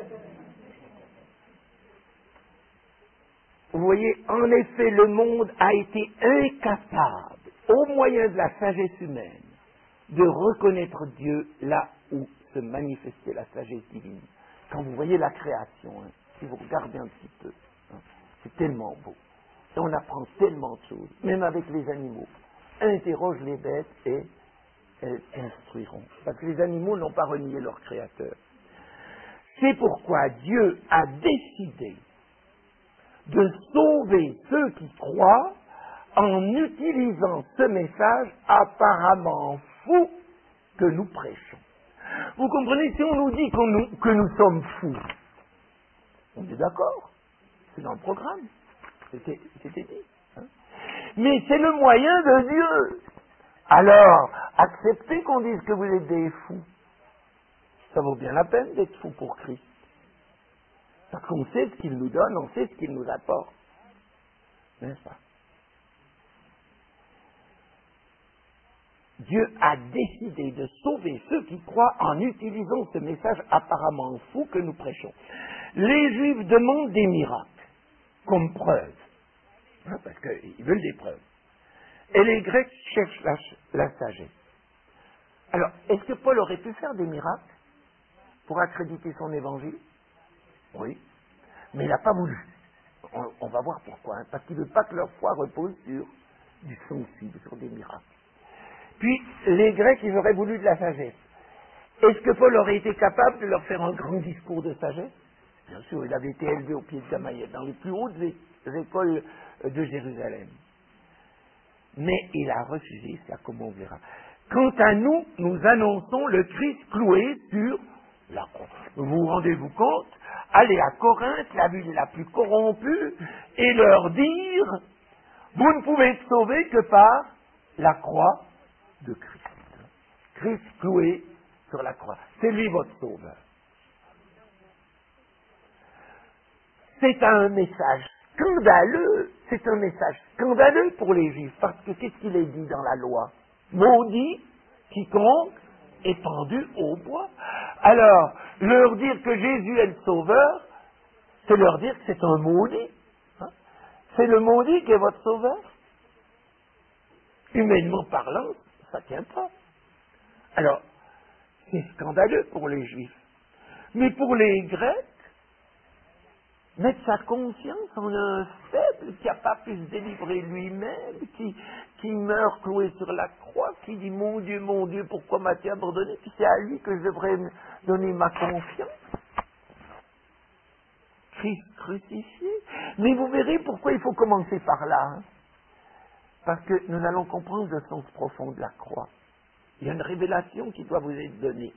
Vous voyez, en effet, le monde a été incapable, au moyen de la sagesse humaine, de reconnaître Dieu là où se manifestait la sagesse divine. Quand vous voyez la création, hein, si vous regardez un petit peu, hein, c'est tellement beau. Et on apprend tellement de choses, même avec les animaux. Interroge les bêtes et elles instruiront. Parce que les animaux n'ont pas renié leur créateur. C'est pourquoi Dieu a décidé de sauver ceux qui croient en utilisant ce message apparemment fou que nous prêchons. Vous comprenez, si on nous dit qu'on nous, que nous sommes fous, on est d'accord, c'est dans le programme, c'était, c'était dit. Hein? Mais c'est le moyen de Dieu. Alors, acceptez qu'on dise que vous êtes des fous. Ça vaut bien la peine d'être fou pour Christ. Parce qu'on sait ce qu'il nous donne, on sait ce qu'il nous apporte. N'est-ce pas? Dieu a décidé de sauver ceux qui croient en utilisant ce message apparemment fou que nous prêchons. Les Juifs demandent des miracles, comme preuve. Hein, parce qu'ils veulent des preuves. Et les Grecs cherchent la, la sagesse. Alors, est-ce que Paul aurait pu faire des miracles pour accréditer son évangile? Oui, mais il n'a pas voulu. On, on va voir pourquoi. Hein, parce qu'il ne veut pas que leur foi repose sur du sensible, sur des miracles. Puis, les Grecs, ils auraient voulu de la sagesse. Est-ce que Paul aurait été capable de leur faire un grand discours de sagesse? Bien sûr, il avait été élevé au pied de Gamaliel, dans les plus hautes écoles de Jérusalem. Mais il a refusé ça, comme on verra. Quant à nous, nous annonçons le Christ cloué sur la croix. Vous vous rendez-vous compte? Aller à Corinthe, la ville la plus corrompue, et leur dire, vous ne pouvez être sauvés que par la croix de Christ. Christ cloué sur la croix. C'est lui votre sauveur. C'est un message scandaleux. C'est un message scandaleux pour les Juifs. Parce que qu'est-ce qu'il est dit dans la loi? Maudit quiconque est pendu au bois. Alors, leur dire que Jésus est le sauveur, c'est leur dire que c'est un maudit. Hein? C'est le maudit qui est votre sauveur. Humainement parlant, ça ne tient pas. Alors, c'est scandaleux pour les Juifs. Mais pour les Grecs, mettre sa confiance en un faible qui n'a pas pu se délivrer lui-même, qui, qui meurt cloué sur la croix, qui dit « Mon Dieu, mon Dieu, pourquoi m'as-tu abandonné ?» Puis c'est à lui que je devrais donner ma confiance. Christ crucifié. Mais vous verrez pourquoi il faut commencer par là. Hein? Parce que nous allons comprendre le sens profond de la croix. Il y a une révélation qui doit vous être donnée.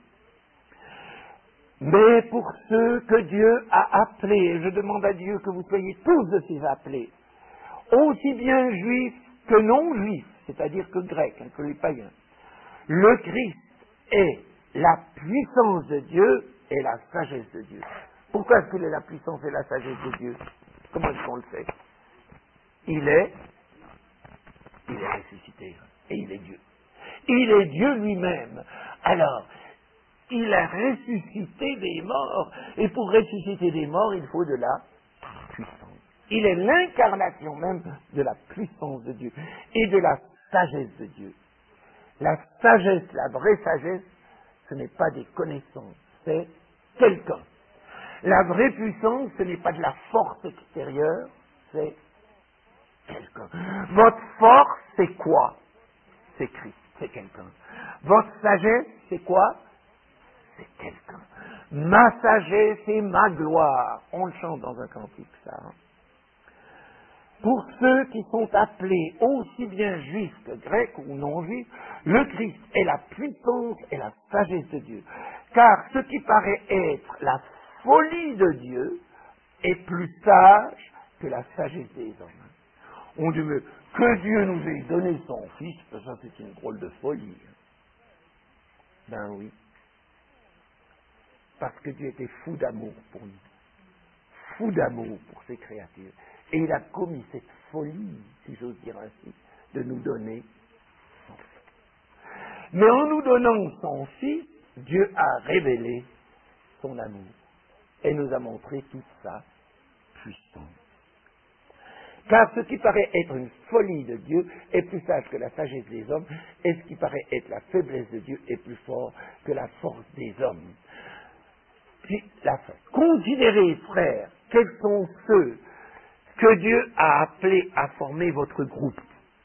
Mais pour ceux que Dieu a appelés, et je demande à Dieu que vous soyez tous de ces appelés, aussi bien juifs que non juifs, c'est-à-dire que grecs, hein, que les païens, le Christ est la puissance de Dieu et la sagesse de Dieu. Pourquoi est-ce qu'il est la puissance et la sagesse de Dieu? Comment est-ce qu'on le fait? Il est, il est ressuscité, et il est Dieu. Il est Dieu lui-même. Alors, il a ressuscité des morts, et pour ressusciter des morts, il faut de la puissance. Il est l'incarnation même de la puissance de Dieu et de la sagesse de Dieu. La sagesse, la vraie sagesse, ce n'est pas des connaissances, c'est quelqu'un. La vraie puissance, ce n'est pas de la force extérieure, c'est quelqu'un. Votre force, c'est quoi? C'est Christ, c'est quelqu'un. Votre sagesse, c'est quoi? C'est quelqu'un. Ma sagesse et ma gloire. On le chante dans un cantique, ça. Hein? Pour ceux qui sont appelés aussi bien juifs que grecs ou non juifs, le Christ est la puissance et la sagesse de Dieu. Car ce qui paraît être la folie de Dieu est plus sage que la sagesse des hommes. On dit, mais que Dieu nous ait donné son Fils, ça c'est une drôle de folie. Ben oui. Parce que Dieu était fou d'amour pour nous. Fou d'amour pour ses créatures. Et il a commis cette folie, si j'ose dire ainsi, de nous donner son Fils. Mais en nous donnant son Fils, Dieu a révélé son amour et nous a montré toute sa puissance. Car ce qui paraît être une folie de Dieu est plus sage que la sagesse des hommes, et ce qui paraît être la faiblesse de Dieu est plus fort que la force des hommes. Puis, la fin. Considérez, frères, quels sont ceux que Dieu a appelés à former votre groupe.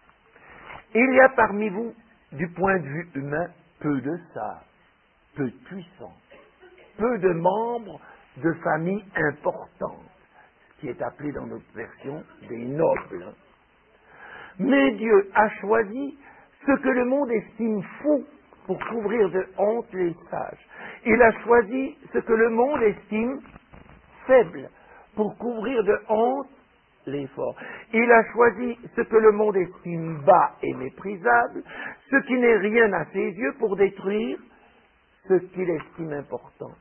Il y a parmi vous, du point de vue humain, peu de sages, peu de puissants, peu de membres de familles importantes, ce qui est appelé dans notre version des nobles. Mais Dieu a choisi ce que le monde estime fou pour couvrir de honte les sages. Il a choisi ce que le monde estime faible pour couvrir de honte les forts. Il a choisi ce que le monde estime bas et méprisable, ce qui n'est rien à ses yeux pour détruire ce qu'il estime important.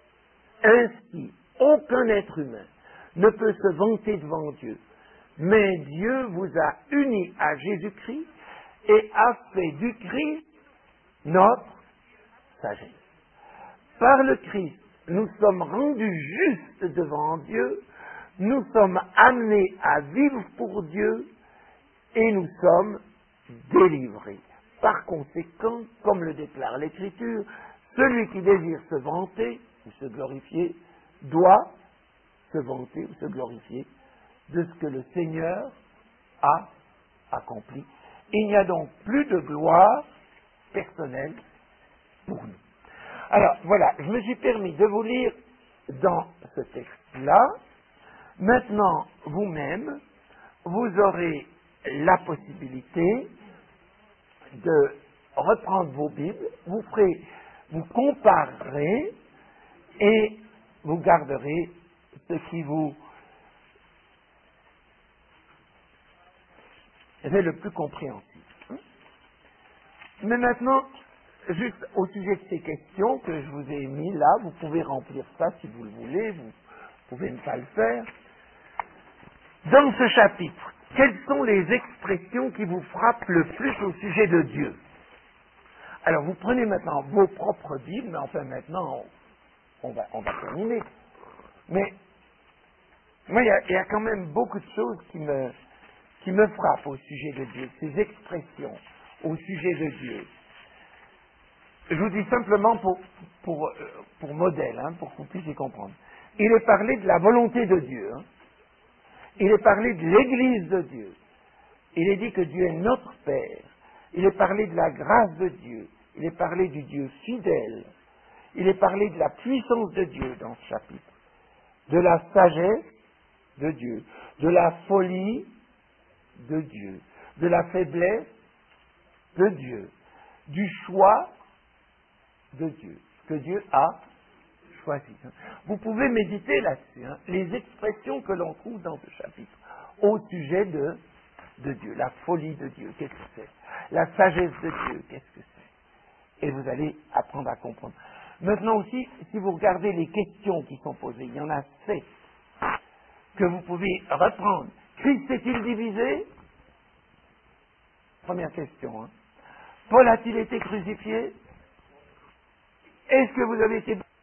Ainsi, aucun être humain ne peut se vanter devant Dieu, mais Dieu vous a unis à Jésus-Christ et a fait du Christ notre sagesse. Par le Christ, nous sommes rendus justes devant Dieu, nous sommes amenés à vivre pour Dieu et nous sommes délivrés. Par conséquent, comme le déclare l'Écriture, celui qui désire se vanter ou se glorifier doit se vanter ou se glorifier de ce que le Seigneur a accompli. Il n'y a donc plus de gloire personnelle pour nous. Alors, voilà, je me suis permis de vous lire dans ce texte-là. Maintenant, vous-même, vous aurez la possibilité de reprendre vos Bibles, vous ferez, vous comparerez et vous garderez ce qui vous est le plus compréhensible. Mais maintenant, juste au sujet de ces questions que je vous ai mis là, vous pouvez remplir ça si vous le voulez, vous pouvez ne pas le faire. Dans ce chapitre, quelles sont les expressions qui vous frappent le plus au sujet de Dieu? Alors vous prenez maintenant vos propres Bibles, mais enfin maintenant on va, on va terminer. Mais moi il y, y a quand même beaucoup de choses qui me, qui me frappent au sujet de Dieu, ces expressions au sujet de Dieu. Je vous dis simplement pour, pour, pour modèle, hein, pour que vous puissiez comprendre. il est parlé de la volonté de Dieu. Hein. Il est parlé de l'Église de Dieu. Il est dit que Dieu est notre Père. Il est parlé de la grâce de Dieu. Il est parlé du Dieu fidèle. Il est parlé de la puissance de Dieu dans ce chapitre. De la sagesse de Dieu. De la folie de Dieu. De la faiblesse de Dieu. Du choix de Dieu. Que Dieu a choisi. Vous pouvez méditer là-dessus. Hein, les expressions que l'on trouve dans ce chapitre au sujet de, de Dieu. La folie de Dieu, qu'est-ce que c'est? La sagesse de Dieu, qu'est-ce que c'est? Et vous allez apprendre à comprendre. Maintenant aussi, si vous regardez les questions qui sont posées, il y en a sept que vous pouvez reprendre. Christ est-il divisé? Première question. Hein. Paul a-t-il été crucifié? Est-ce que vous avez été